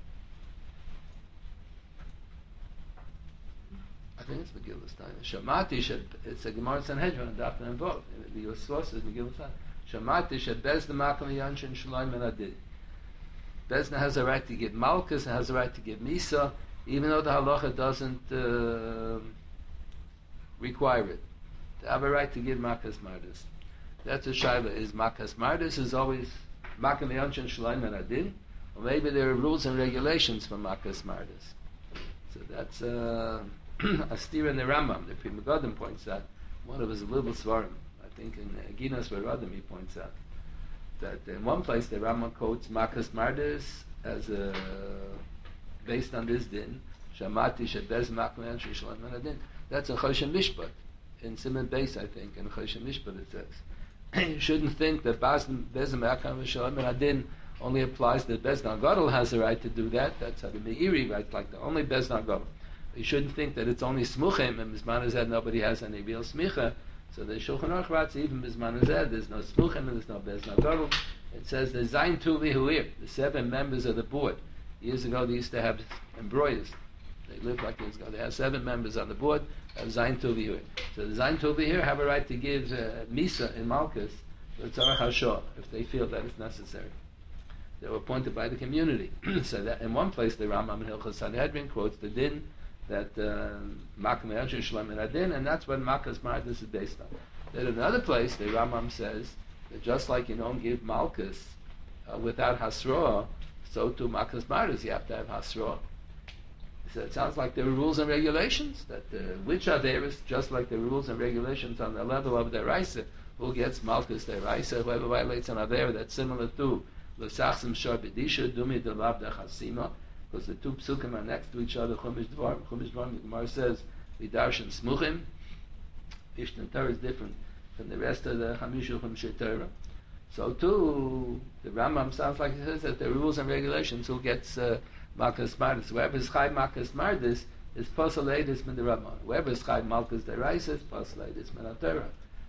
I think it's Megillas Tainus, Shamati should, it's a Gemara Sanhedrin, and Daf and Vov. The source is Megillas Tainus. Shamati should bez the Makam Yanshin Shalaim and Adid. Bezna has a right to give Malkus, has a right to give Misa, even though the halacha doesn't uh, require it. They have a right to give Makas Mardas. That's a shaila. Is Makas Mardas is always Makam Yanchin Shalaim and Adin, or maybe there are rules and regulations for Makas Mardas. So that's uh, a steer in the Rambam. The Pri Megadim points out. One of his little svarim, I think in uh, Ginas Veradim he points out that in one place the Rambam quotes Makas Mardas as a, based on this din, Shamati Shebez Makam Yanchin Shalaim and Adin. That's in Choshen Mishpat. In Simon Beis, I think, in Choshen Mishpat it says. You shouldn't think that Bezna Makam Shalom and Adin only applies that Bezna Gadol has the right to do that. That's how the Meiri right, like the only Bezna Gadol. You shouldn't think that it's only smuchim, and Bisman Azed nobody has any real smicha. So the Shulchan Aruch writes, even Bisman Azed, there's no smuchim and there's no bezna gadol. It says the Zayin Tuvi Huir, the seven members of the board. Years ago they used to have embroiders. They lived like years ago. They have seven members on the board of Zayin Tuvi Huir. So the Zayin Tuvi Huir have a right to give uh, Misa in Malkus to Tzarech HaShor if they feel that it's necessary. They were appointed by the community. So that in one place the Rambam in Hilchos Sanhedrin quotes the din that Makam Yonshim Shalom and Adin, and that's what Makas Mardus is based on. Then in another place the Rambam says that just like you don't give Malkus uh, without Hasra, so too Makas Mardus you have to have Hasra. So it sounds like there are rules and regulations that uh, which are there is just like the rules and regulations on the level of the Raisa. Who gets Malkus the Raisa? Whoever violates an Aver that's similar to L'Sachsim Shor B'Disha Dumi Delav Dechasima, because the two psukim are next to each other. Chumash Dvar, Chumash Dvar, the Gemara says Vidarshan Smuchim. Mishnah Torah is different from the rest of the Chamishu Chumash Torah. So too, the Rambam sounds like he says that the rules and regulations who gets uh, Malkus Mardis. Whoever is Chai Malkus Mardis is Posaleidis Min the Rabban. Whoever is Chai Malkus Deraisa is Posaleidis Min Torah.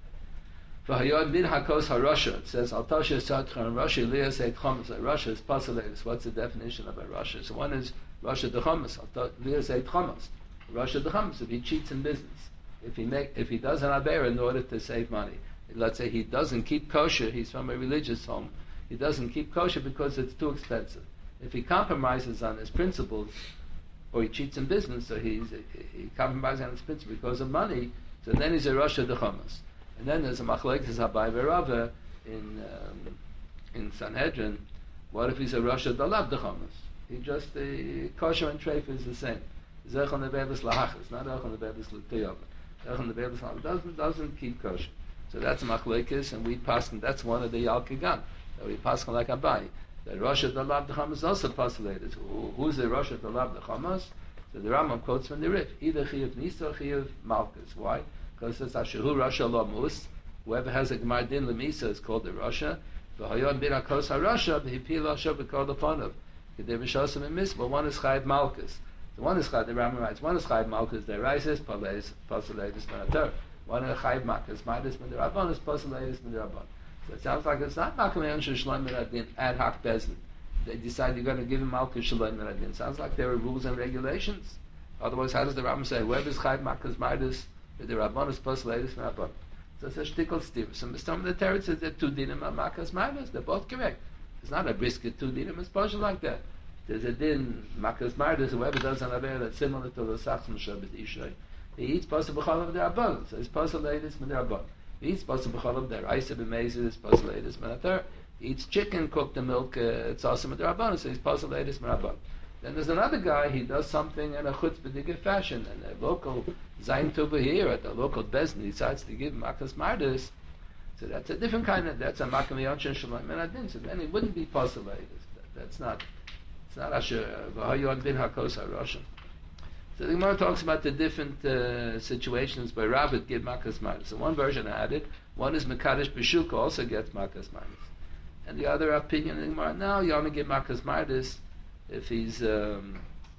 V'hayod min hakos harasha. It says al tasha satcha and Rasha liyas eit chomas. A Rasha is pasaletis. What's the definition of a Rasha? So one is Rasha de chomas. Al liyas eit chomas. Rasha de chomas. If he cheats in business, if he make, if he does an aver in order to save money. Let's say he doesn't keep kosher. He's from a religious home. He doesn't keep kosher because it's too expensive. If he compromises on his principles, or he cheats in business, so he's he compromises on his principles because of money. So then he's a Rasha de chomas. And then there's a machlekes Habai v'Rava in um, in Sanhedrin. What if he's a Rasha Dalav Dechamas? He just uh, kosher and treif is the same. Zechon nebevis lahachas, not Zechon nebevis l'tiyov. Zechon nebevis lahachas doesn't doesn't keep kosher. So that's a machlekes, and we pass. That's one of the Yalkigan that we pass like Habai. The Rasha Dalav Dechamas also postulated. Who, who's the Rasha Dalav Dechamas? So the Rambam quotes from the Rif: either Chiyuv Nisa or Chiyuv Malkus. Why? Because it says Ashehu Rasha Lamus. Whoever has a Gemar Din Lemisa is called the Rasha. V'hayon bin Hakos HaRasha v'hipil Rasha v'kol Lefonav. Kedei v'shosam and Mitzvah. One is Chayiv Malkus. The one is Chayiv. The Rambam writes. One is Chayiv Malkus. The Reises Paleis Posaleidus Menater. One is Chayiv Malkus. Midas Medarabon is Posaleidus Medarabon. So it sounds like it's not Makam Yonshim Shalom Meradin ad hoc bezin. They decide you're going to give him Malkus Shalom Meradin. Sounds like there are rules and regulations. Otherwise, how does the Rambam say whoever is Chayiv Malkus Midas the Rabban is Posaleidus Medarabon? So it's a shtickle steer. So some of the Torah says that two dinim are Makas Midas. They're both correct. It's not a brisket two dinim. It's partial like that. There's a din Makas Midas. Whoever does an aver that's similar to the Sachsim Shabbat Ishay, he eats Pasal B'chalav the Rabban. So it's Posaleidus Medarabon. He eats Pasal B'chalav the Raisa B'meizid is Posaleidus Menater. He eats chicken cooked in milk. Uh, it's also Medarabon. So he's Posaleidus Medarabon. Then there's another guy, he does something in a chutzpah fashion, and a local Zayin Tuba here at the local Bezdin decides to give Makas Mardis. So that's a different kind of, that's a Makam Yonshim Shalom Menadin. So then it wouldn't be possible. That's not, it's not Asher, V'hayon bin Hakos HaRasha. So the Gemara talks about the different uh, situations where Rabbit give Makas Mardis. So one version had it, one is Mekadesh B'Shuka also gets Makas Mardis. And the other opinion in the Gemara, now you only give Makas Mardis if he's um,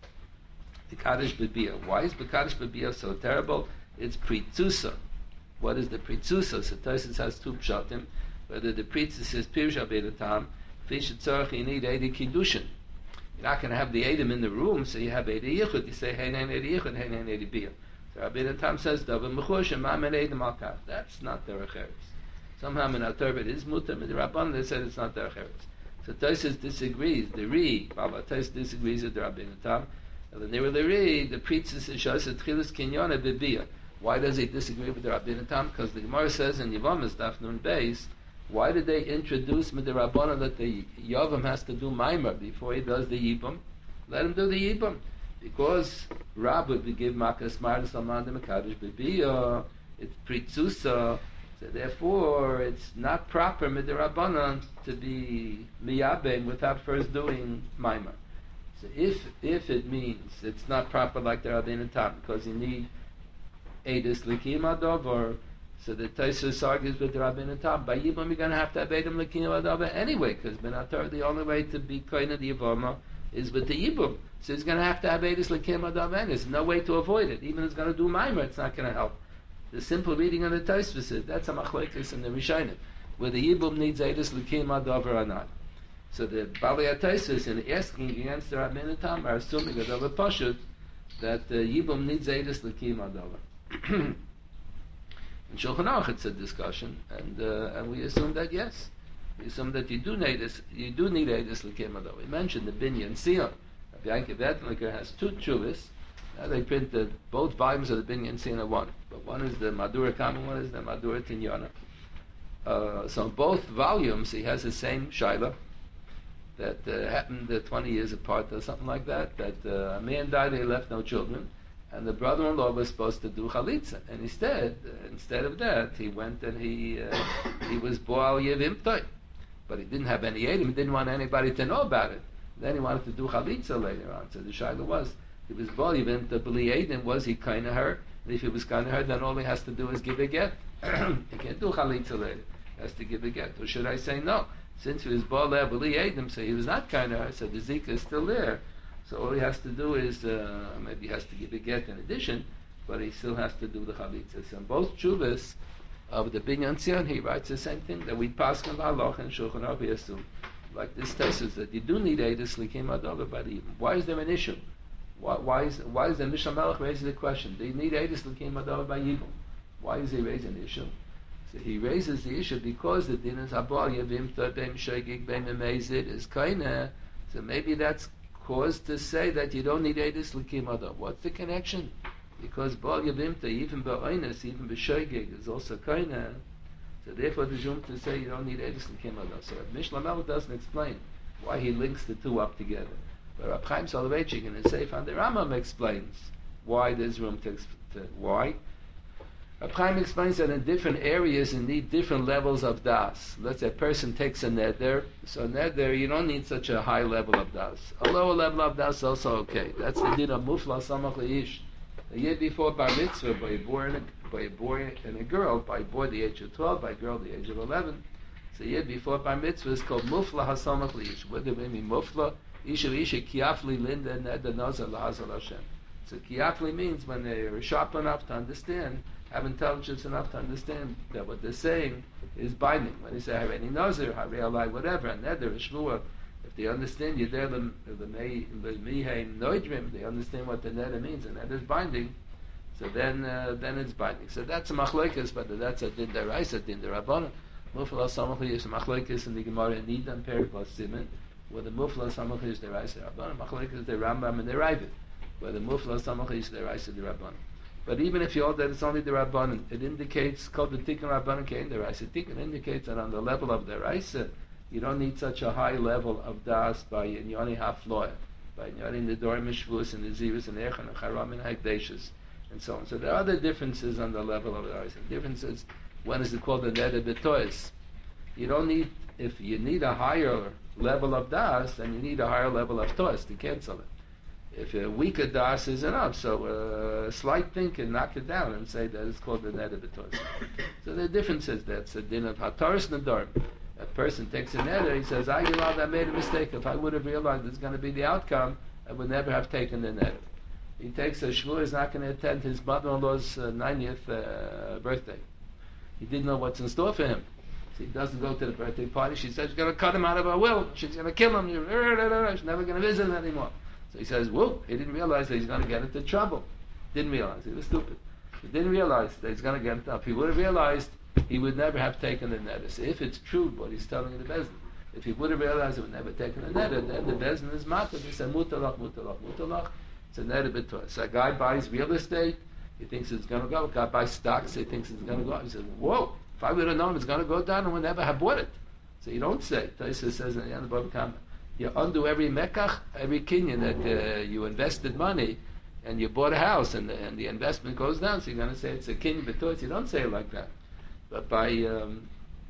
the Kaddish B'Biyah. Why is the Kaddish B'Biyah so terrible? It's Pritzusa. What is the Pritzusa? So Tosis has two pshatim. Whether the Pritzus is Pirush Abedatam, Fish Tzorach, you need Eidi Kiddushin. You're not going to have the Eidim in the room, so you have Eidi Yichud. You say, Hey, Nein Eidi Yichud, Hey, Nein Eidi Biyah. So Abedatam says, Dava Mechush, and Ma'amen Eidim Al-Kav. That's not Derech Eretz. Somehow in Al-Torah it is Mutam, in the Rabban they said it's not Derech Eretz. So Tosis disagrees. The Ri, Baba Tosis disagrees with the Rabbeinu Tam. And the Nira the Ri, the Pritzis is Shas Tchilas Kinyona B'Biyah. Why does he disagree with the Rabbeinu Tam? Because the Gemara says in Yevamos Daf Nun Beis, why did they introduce with the Rabbanon that the Yavam has to do Maimer before he does the Yibam? Let him do the Yibam. Because Rab would give Makas Mardis Alman de Mekadosh B'Biyah. It's Pritzusa. So therefore, it's not proper midrabanan to be miyabem without first doing maimer. So if if it means it's not proper like the Rabbeinu Tam, because you need edus likim adover, so the Tosfos argues with the Rabbeinu Tam. By Yibam, you're going to have to have edus likim adover anyway, because benatar the only way to be kohen the yivama is with the Yibum. So he's going to have to have Eidus L'Kim Adav, and there's no way to avoid it. Even if he's going to do Maimer, it's not going to help. The simple reading of the Tosfos is, that's a Machlokes in the Rishonim, where the Yibum needs Eidus L'Kim Adav or not. So the Balei HaTosfos, in asking against the Rabbeinu Tam, are assuming that over Pashut, that the Yibum needs Eidus L'Kim Adav. In Shulchan Aruch it's a discussion, and uh, and we assume that yes, we assume that you do need this, you do need Eidus L'Kim Adav. We mentioned the Binyan Sion. Rabbi Yankiv Etlinger has two chuvas. Now they printed both volumes of the Binyan Sion are one, but one is the Madura Kama, one is the Madura Tinyana. Uh, so both volumes he has the same shaila that uh, happened uh, twenty years apart or something like that. That uh, a man died, he left no children. And the brother-in-law was supposed to do chalitza, and instead, uh, instead of that, he went and he uh, he was boal yevimtoi, but he didn't have any edim. He didn't want anybody to know about it. Then he wanted to do chalitza later on. So the shaila was, he was boal yevimtoi. B'li edim, was he kind of her? And if he was kind of her, then all he has to do is give a get. He can't do chalitza later. He has to give a get. Or should I say no? Since he was boal b'li edim, so he was not kind of her. So the zika is still there. So all he has to do is, uh, maybe he has to give a get in addition, but he still has to do the chalitza. So in both chuvas of the Binyan Sion, he writes the same thing, that we pass on Halacha and Shulchan Aruch we assume. Like this tesis, that you do need Eidus L'Kim Adav by the Yibum. Why is there an issue? Why, why is why is the Mishnah Melech raising the question? Do you need Eidus L'Kim Adav by Yibum? Why is he raising the issue? So he raises the issue because the din is Habal Yevim Tobem Shegig Bem Emezid is Kaina. So maybe that's cause to say that you don't need Eidus L'Kim Adav. What's the connection? Because Bal Yavimta, even Ba'oinus, even B'Shoigig, is also Kaina. So therefore the Jum to say you don't need Eidus L'Kim Adav. So Mishnah Melech doesn't explain why he links the two up together. But Rab Chaim Soloveitchik in his Seif on the Rambam explains why there's room to, to why. Rab Chaim explains that in different areas you need different levels of das. Let's say a person takes a neder, so neder you don't need such a high level of das. A lower level of das is also okay. That's the din of mufla samach leish. The year before bar mitzvah, by a boy and a, by a boy and a girl, by a boy the age of twelve, by a girl the age of eleven. So the year before bar mitzvah is called mufla hasamach leish. What do we mean mufla? Isha isha kiafli linda neder nazar lahazal Hashem. So kiafli means when they are sharp enough to understand, have intelligence enough to understand that what they're saying is binding. When they say Hareni Nazir, Harei whatever, and Neder, Shvua, if they understand you there, the Mihei Noidrim, they understand what the Neder means, and that is binding, so then uh, then it's binding. So that's a machlokes, but that's a din deraisa, din derabbanan. Mufla samachli is a machlokes in the Gemara Nidam Perikos Siman, where the Mufla samachli is deraisa derabbanan, machlokes is the Rambam and the Ravid, where the Mufla samachli is deraisa derabbanan. But even if you hold that it's only the Rabbanan, it indicates, called the Tikkun Rabbanan Kein Deraisa. Tikkun indicates that on the level of the Deraisa, you don't need such a high level of Das by Inyoni Hafloya, by Inyoni Nedor Mishvus and Nazirus and Echan and Charam and Hagdashis, and so on. So there are other differences on the level of the Deraisa. Differences, one is called the Neder B'Tois. You don't need, if you need a higher level of Das, then you need a higher level of Tois to cancel it. If a weaker das is enough, so a slight thing can knock it down and say that it's called the neder b'tois. So the difference is that's a din of hataris nedarim. A person takes a neder, he says, I realized I made a mistake. If I would have realized it's going to be the outcome, I would never have taken the neder. He takes a shvur, he's not going to attend his mother-in-law's uh, ninetieth uh, birthday. He didn't know what's in store for him. So he doesn't go to the birthday party. She says she's going to cut him out of her will. She's going to kill him. She's never going to visit him anymore. So he says, whoa, he didn't realize that he's going to get into trouble. Didn't realize. He was stupid. He didn't realize that he's going to get into trouble. If he would have realized, he would never have taken the neder. So if it's true what he's telling in the Bezdin, if he would have realized he would never taken the neder, then the Bezdin is matter. He said, mutalach, mutalach, mutalach. It's a neder b'tois. So a guy buys real estate, he thinks it's going to go. A guy buys stocks, he thinks it's going to go up. He says, whoa, if I would have known it's going to go down, I would never have bought it. So you don't say. Taisa says in the end of the Bava you undo every mekach, every kinyan that uh, you invested money and you bought a house and the, and the investment goes down, so you're going to say it's a kinyan b'tois. You don't say it like that. But by um,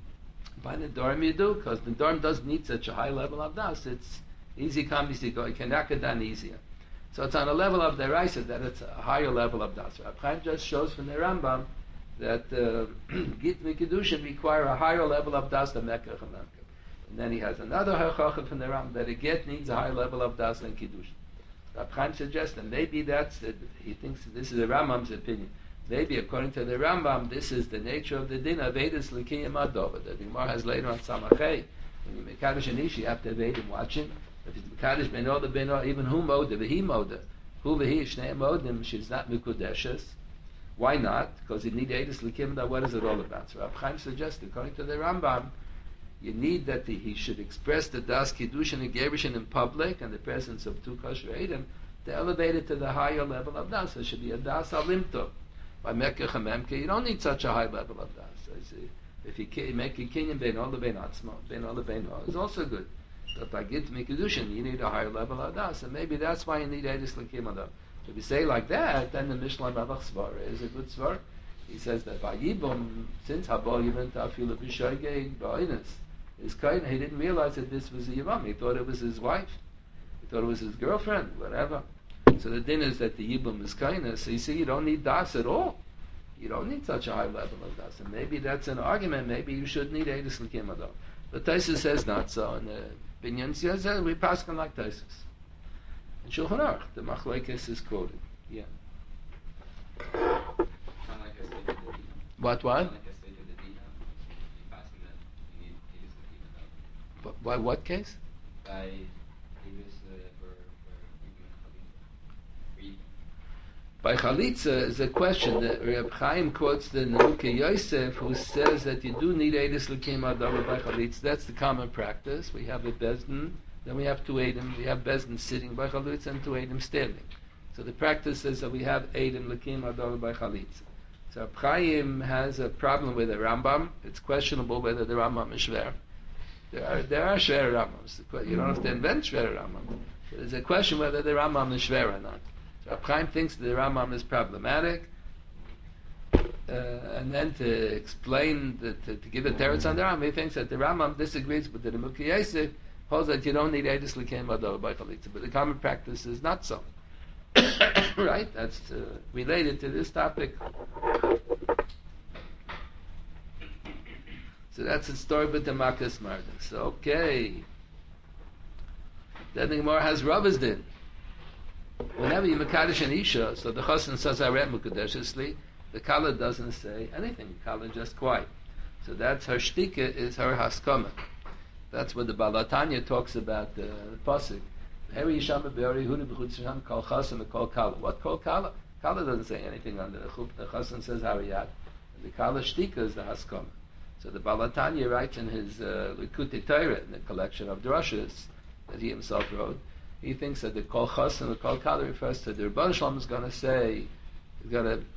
by the Nedarim you do, because the Nedarim doesn't need such a high level of das. It's easy come, easy go. You can knock it down easier. So it's on a level of the Raisa that it's a higher level of das. Rab Chaim just shows from the Rambam that Git uh, Mikidushin require a higher level of das than Mekach and Mekach. And then he has another halacha from the Rambam that a get needs a higher level of das than kiddush. Rab Chaim suggests that maybe that's the, he thinks this is the Rambam's opinion. Maybe according to the Rambam, this is the nature of the din of Eidos L'kiyam Adova. The Gemara has later on Samachay. When you make Kaddish and Ish, you have to have Eidim watching. If it's Kaddish Beno the Beno, even Hu Moda, V'hi Moda, Hu V'hi Shnei Modim, she's not Mikudeshes. Why not? Because you need Eidos L'kiyam Adova. What is it all about? So Rab Chaim suggests, according to the Rambam, you need that the, he should express the Das Kiddushin and Gerushin in public and the presence of two kosher Eidim to elevate it to the higher level of Das. It should be a Das Alimto. By Mekach and Memke, you don't need such a high level of Das. If you make a kinyan ben all the ben atzmo, ben all the ben all, it's also good. But by Git Mikudushin, you need a higher level of Das, and maybe that's why you need Eidos L'kiyam Adova. So if you say like that, then the Mishnah Melech Svar is a good Svar. He says that by Yibum, since Habal Yibum Ta'afil B'Shoigeg Ba'Inus, his kind, he didn't realize that this was a Yivam. He thought it was his wife. He thought it was his girlfriend, whatever. So the din is that the Yibum is kindness. So you see, you don't need Das at all. You don't need such a high level of Das. And maybe that's an argument. Maybe you should need Eidos L'kiyam Adova. But Taisus says not so. And the Binyan says we pass on like Taisus. In Shulchan Aruch, the Machlokes is quoted. Yeah. What, what? By what case? By previous uh, for, for By Chalitza is a question that Reb Chaim quotes the Neruke Yosef, who says that you do need Eidos L'kiyam Adova by Chalitza. That's the common practice. We have a Bezdin, then we have two Eidim. We have Bezdin sitting by Chalitza and two Eidim standing. So the practice is that we have Eidim L'kiyam Adova by Chalitza. So Reb Chaim has a problem with the Rambam. It's questionable whether the Rambam is shver. There are there are shver Rambams. You don't have to invent shver Rambam. There's a question whether the Rambam is shver or not. So Reb Chaim thinks that the Rambam is problematic, uh, and then to explain, the, to, to give a teretz on the Rambam, he thinks that the Rambam disagrees with the Neruke Yosef, holds that you don't need Eidos L'kiyam Adova by Chalitza, but the common practice is not so. Right? That's uh, related to this topic. So that's the story with the Makas Mardus. Okay. Then the Gemara has Rav's din. Whenever you Mekadesh an Isha, so the Chassan says Areh Mekudeshesli, the Kala doesn't say anything. The Kala just quiet. So that's her shtika, is her haskama. That's what the Balatanya talks about the pasuk. Heri Yisham Be'ori Huni B'chutz Sham Kol Chassan and Kol Kala. What Kol Kala? Kala doesn't say anything under the Chup. The Chassan says Hariyat. The Kala shtika is the haskama. So the Balatanya writes in his uh, Likutei Torah, in the collection of drushes that he himself wrote, he thinks that the Kol Chas and the Kol Kala refers to the Rebbeinu Shalom is going to say, he's going to,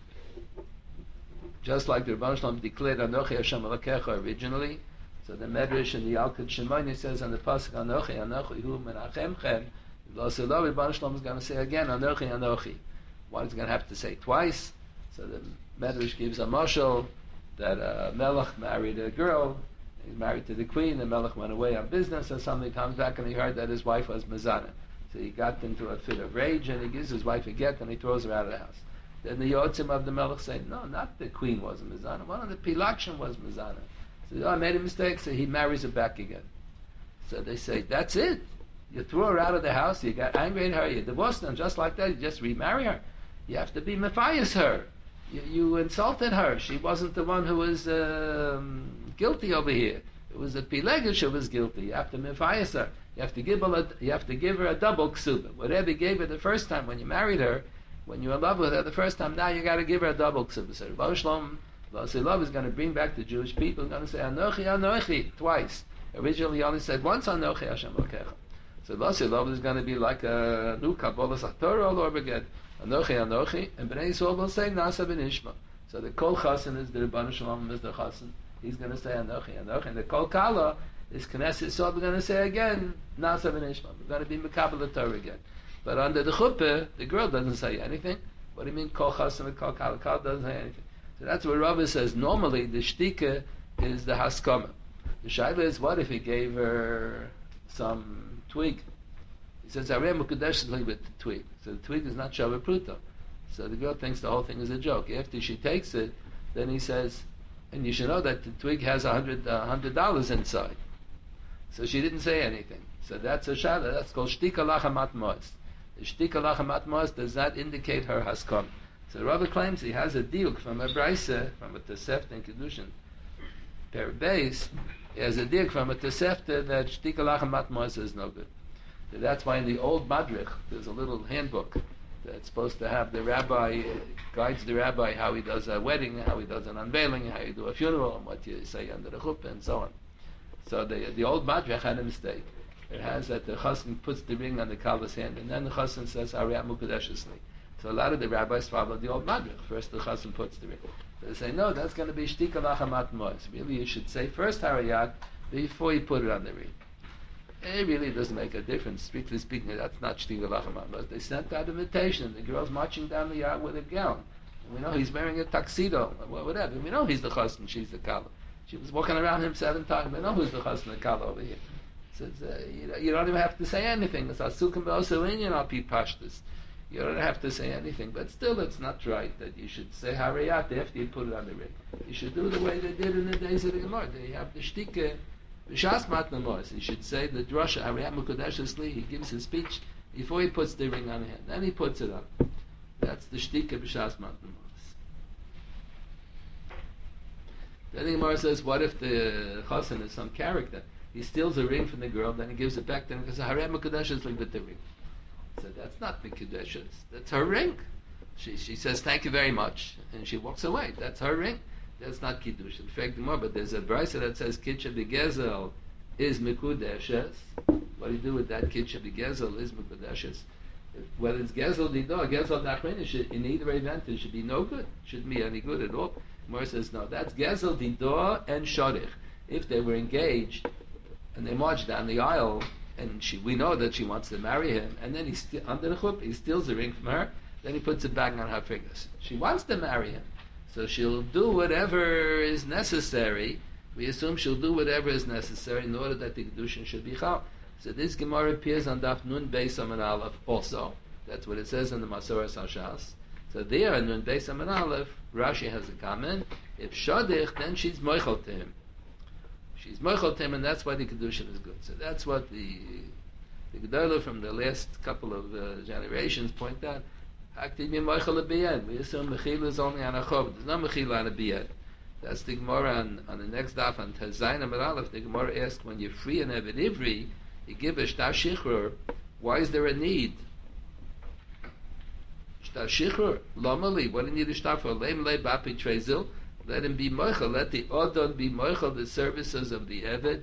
just like the Rebbeinu Shalom declared Anochi Hashem Elokecha originally, so the Medrash and the Yalkut Shemoni says on the pasuk Anochi Anochi Hu Menachemchem, the Rebbeinu Shalom is going to say again Anochi Anochi. Why is he going to have to say twice? So the Medrash gives a mashal that uh, Melech married a girl, he's married to the queen, the Melech went away on business or something, comes back and he heard that his wife was Mizana. So he got into a fit of rage and he gives his wife a get and he throws her out of the house. Then the Yotzim of the Melech say, no, not the queen was Mizana, one of the Pilakshim was Mizana. So oh, I made a mistake, so he marries her back again. So they say, that's it. You threw her out of the house, you got angry at her, you divorced her, and just like that, you just remarry her. You have to be Matthias her. You, you insulted her. She wasn't the one who was um, guilty over here. It was the Pilegish who was guilty. You have to Matthias her. You have to give her a, you have to give her a double ksuba. Whatever you gave her the first time when you married her, when you were in love with her the first time, now you got to give her a double ksuba. So Rebbeinu Shalom, Love is going to bring back the Jewish people. He's going to say Anochi Anochi twice. Originally he only said once Anochi Hashem Elokecha. So Love is going to be like a new Kabbalah Satorah all over again. Anochi Anochi, and Bnei Yisrael will say Nasa ben Ishma. So the Kol Chassan is the Rebbeinu Shalom is the Chassan. He's going to say Anochi Anochi, and the Kol Kala is Knesset Yisrael. We're going to say again Nasa ben Ishma. We're going to be Mekabel Torah again. But under the chuppah, the girl doesn't say anything. What do you mean Kol Chassan and Kol Kala? Kala doesn't say anything. So that's what Rava says. Normally the shtika is the haskama. The shaila is, what if he gave her some twig? He says, Areh Mukadesh with the twig. So the twig is not Shava Pruta. So the girl thinks the whole thing is a joke. After she takes it, then he says, and you should know that the twig has a hundred uh, hundred dollars inside. So she didn't say anything. So that's a shala. That's called shtika lachamat mois. The shtika lachamat mois does not indicate her haskom. So the Rabbi claims he has a diuk from a brisa, from a Tosefta in Kedushin. Per base, he has a diuk from a Tosefta that shtika lachamat mois is no good. So that's why in the old Madrich, there's a little handbook that's supposed to have the rabbi, uh, guides the rabbi how he does a wedding, how he does an unveiling, how you do a funeral, and what you say under the chuppah, and so on. So the the old Madrich had a mistake. It has that the chassan puts the ring on the kalva's hand, and then the chassan says, Hariyat Mukadeshesli. So a lot of the rabbis follow the old Madrich. First the chassan puts the ring. So they say, no, that's going to be shtika lachamat mois. Really, you should say first Hariyat before you put it on the ring. It really doesn't make a difference. Strictly speaking, that's not shtika lachamat mois. They sent out an invitation. The girl's marching down the yard with a gown. And we know he's wearing a tuxedo, or whatever. We know he's the chassan, she's the kala. She was walking around him seven times. We know who's the chassan, the kala over here. Says, uh, you, you don't even have to say anything. It's asukim be'oselin, I'll be pashtus. You don't have to say anything, but still it's not right that you should say hariyat after you put it on the ring. You should do the way they did in the days of the Gemara. They have the shtika, b'shas matna mois. You should say the drasha, hariyat mukadeshesli, he gives his speech before he puts the ring on the hand. Then he puts it on. That's the shtika b'shas matna mois. Then the Gemara says, what if the chassan is some character? He steals a ring from the girl, then he gives it back to him because hariyat mukadeshesli with the ring. So that's not the Kedushes. That's her ring. She she says thank you very much, and she walks away. That's her ring. That's not Kiddush. In fact, more. But there's a brisa that says Kitcha B'Gezel is Mikudeshes. What do you do with that Kitcha B'Gezel is Mikudeshes? Whether it's Gezel Dido or Gezel Dachrin, in either event it should be no good. Shouldn't be any good at all. More says no. That's Gezel Dido and Shodich. If they were engaged and they marched down the aisle. And she, we know that she wants to marry him, and then he st- under the chuppah, he steals the ring from her, then he puts it back on her fingers. She wants to marry him, so she'll do whatever is necessary. We assume she'll do whatever is necessary in order that the kedushin should be chal. So this Gemara appears on Daf Nun Beis Amud Aleph also. That's what it says in the Masoras Hashas. So there in Nun Beis Amud Aleph, Rashi has a comment. If shadich, then she's moichel to him. She's moichel to him, and that's why the kedushin is good. So that's what the the Gedolah from the last couple of uh, generations point out. Haktiv moichel biyad. We assume mechila is only on a chov. There's no mechila on a biyad. That's the Gemara on, on the next daf on Tezayin Amud Aleph. The Gemara asks, when you free an Eved Ivri, you give a shtar shichrur. Why is there a need? Shtar shichrur, lomali. What do you need a shtar for? Leim le bapi trezil. Let him be moichel. Let the odon be moichel, the services of the Eved.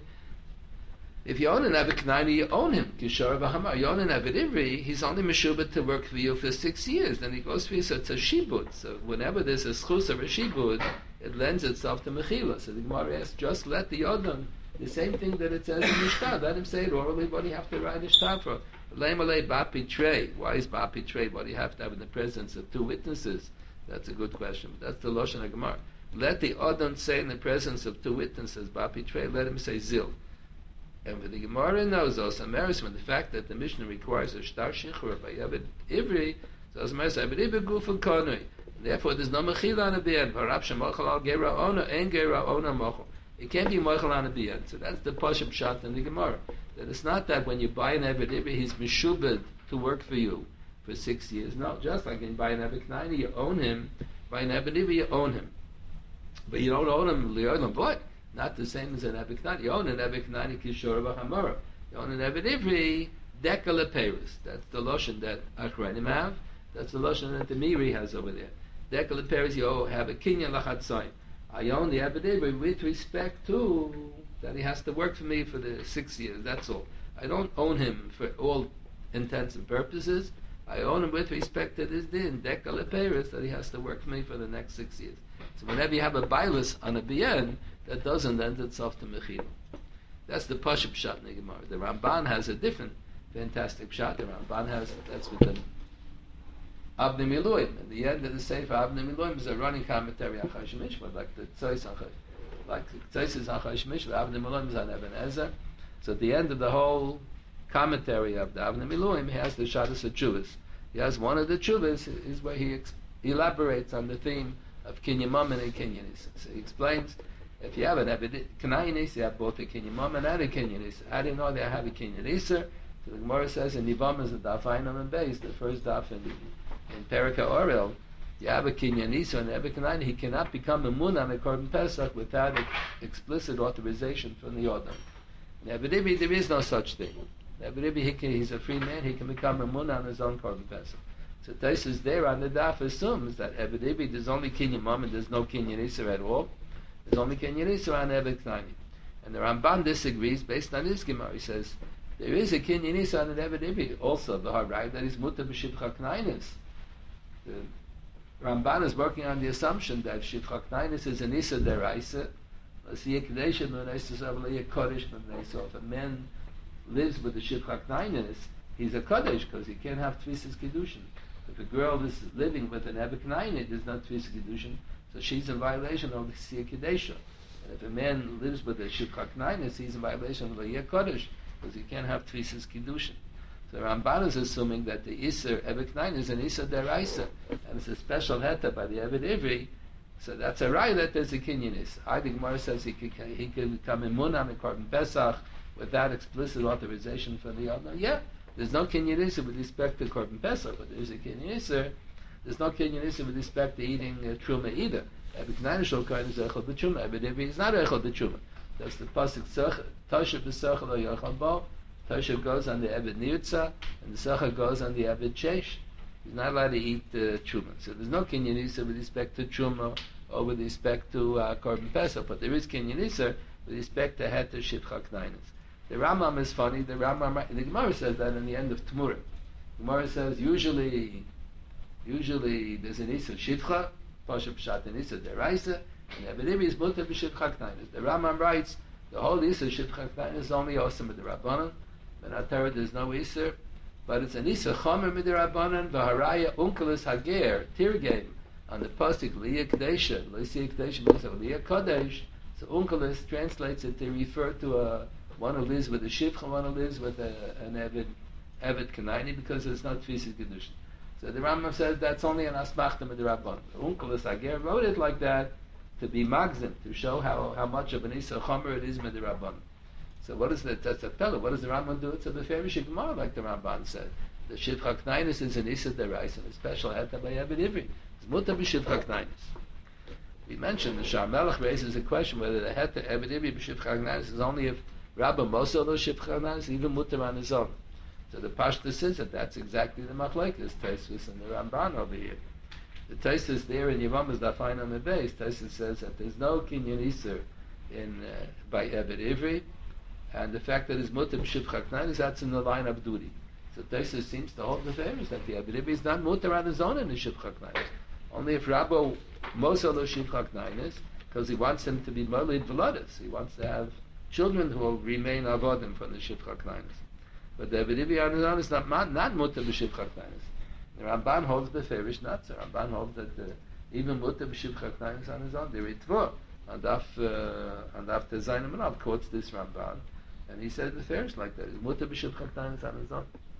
If you own an Eved Knaini, you own him. Kishar v'hamar. You own an Eved Ivri, he's only meshubet to work for you for six years. Then he goes for you, so it's a shibud. So whenever there's a schus of a shibud, it lends itself to mechila. So the Gemara asks, just let the odon, the same thing that it says in the shtar, let him say it orally. What do you have to write a shtar for? Leim alei bapi trei. Why is bapi trei? What do you have to have in the presence of two witnesses? That's a good question. But that's the Lashon HaGemara. Let the Odon say in the presence of two witnesses, Bapi Trei, let him say Zil. And for the Gemara knows also embarrassment, the fact that the Mishnah requires a Shtar Shichur by Eved Ivri, so as Mer says, Eved Ivri Gufel Konui. Therefore, there's no Mechila on a Biyad. Varab Shemochel Al Gera Ona, En Gera Ona Mochel. It can't be Mochel on a Biyad. So that's the Pashup Shat in the Gemara. That it's not that when you buy an Eved Ivri, he's Meshubed to work for you for six years. No, just like when you buy an Eved Knaini, you own him. By an Eved Ivri, you own him. But you don't own him li'olam void. Not the same as an Eved Knaini. You own an Eved Knaini kishor v'hamara. You own an Eved Ivri deka leperis. That's the lotion that Achronim have. That's the lotion that the Miri has over there. Deka leperis, you have a kinyan lachatzayin. I own the Eved Ivri with respect to that he has to work for me for the six years. That's all. I don't own him for all intents and purposes. I own him with respect to this din, deka leperis, that he has to work for me for the next six years. So whenever you have a bailus on a bien, that doesn't lend itself to mechila. That's the Pashup Pshat in the Gemara. The Ramban has a different fantastic pshat. The Ramban has, that's with the Avnei Miluim. At the end of the Sefer, Avnei Miluim is a running commentary on Chash Mishpat, like the Tzois on Chash, like the Tzois is on Chash Mishpat, Avnei Miluim is on Eben Ezer. So at the end of the whole commentary of the Avnei Miluim, he has the Shadas of Chuvas. He has one of the Chuvas is where he ex- elaborates on the theme of Kinyan Mammon and Kinyan. So he explains If you have an Ebed Kanayin Iser, you have both a Kinyan Mom and a Kinyan Iser. How do you know they have a Kinyan Iser? So the Gemara says in Yivam is the Daf Einam and Beis, the first Daf in, in Perika Orel, you have a Kinyan Iser and Ebed Kanayin, he cannot become a Mun on a Korban Pesach without explicit authorization from the Yodam. In Ebed Ibi, there is no such thing. In Ebed Ibi, he can, he's a free man, he can become a Mun on his own Korban Pesach. So Taisus there on the Daf assumes that Ebed Ibi, there's only Kinyan Mom and there's no Kinyan Iser at all. There's only Kinyan Iser on Ebed Kanayin. And the Ramban disagrees based on his Gemara. He says, there is a Kinyan Iser on an Ebed Ibi. Also, the Harai, that is Mutter b'Shivcha Knainis. The Ramban is working on the assumption that Shivcha Knainis is an Iser deraisa. If a man lives with the Shivcha Knainis, he's a Kodesh because he can't have Tvisas Kiddushin. If a girl is living with an Ebed Kanayin, there's no Tvisas Kiddushin, so she's in violation of the Siyah Kedesha. And if a man lives with a Shivcha Knainis, he's in violation of the Yeh Kodesh because he can't have Tvisas Kiddushin. So Ramban is assuming that the Isser Ebed Kanayin is an Isser deraisa, and it's a special heta by the Ebed Ivri. So that's a right that there's a Kinyan Isser. I think Gemara says he could he could become imun on a Korban Pesach without explicit authorization from the other. Yeah, there's no Kinyan Isser with respect to Korban Pesach, but there's a Kinyan Isser. There's no Kinyan Isser with respect to eating uh, Truma either. Ebed Kanayin Shol Kohen is Echol B'Truma. Ebed Ivri is not Echol B'Truma. That's the pasuk Toshev B'Sechel Lo Yochel Bo. Toshev goes on the Ebed Nirtza, and the Sechel goes on the Ebed Sheish. He's not allowed to eat uh, Truma. So there's no Kinyan Isser with respect to Truma or with respect to uh, Korban Pesach, but there is Kinyan Isser with respect to Heter Shivcha Knainis. The Rambam is funny. The Rambam, the Gemara says that in the end of Tmura. The Gemara says usually, usually there's an Isser Shivcha, Pasha Pshat and Isser Deraisa, and Ebed Ivri is Mutter b'Shivcha Knainis. The Rambam writes the whole Isser Shivcha Knainis is only awesome with the Rabbanan. In Atara there's no Isser, but it's an Isser Chomer with the Rabbanan. V'haraya Unkelis Hager Tirgem on the pasuk Liyah Kadesha. Liyah Kadesha means Liyah Kadesh. So Unkelis translates it to refer to a one who lives with a Shivcha, one who lives with a, an Eved, Eved Kanayni, because there's no Tvisas Kedushin. So the Rambam says that's only an Asmachta with the Rabban. Unkelis Ager wrote it like that to be magzim, to show how, how much of an Isa Chomer it is with the Rabban. So what is that? That's a fellow. What does the Rambam do? It's a Beferish Gemara, like the Ramban said. The Shivcha Knainis is an Isa Derais, and a special Heta by Ebed Ivri. It's Mutter b'Shivcha Knainis. We mentioned the Shar Melech raises a question whether the Heta Ebed Ivri b'Shivcha Knainis is only if Rabba Mosa lo Shivcha Knainis, even Mutter on his own. So the Pashta says that that's exactly the Machlekes, Taisus and the Ramban over here. The Taisus there in Yivam is Dafain on the base. Taisus says that there's no Kinyan Isser in uh, by Ebed Ivri, and the fact that his Mutter b'Shivcha Knainis, that's in the line of duty. So Taisus seems to hold the favors that the Ebed Ivri is not Mutter on his own in the Shivcha Knainis. Only if Rabba Mosa lo Shivcha Knainis, because he wants him to be Molid V'Ladis. He wants to have children who will remain avodim from the Shivcha Knainis. But the Ebed Ivri on his own is not, not Mutter b'Shivcha Knainis. The Ramban holds the Ferish not. The Ramban holds that uh, even Mutter b'Shivcha Knainis on his own, the Ritva, and after and after Zayin Manav quotes this Ramban, and he said the Ferish like that. Is Mutter b'Shivcha Knainis on his own?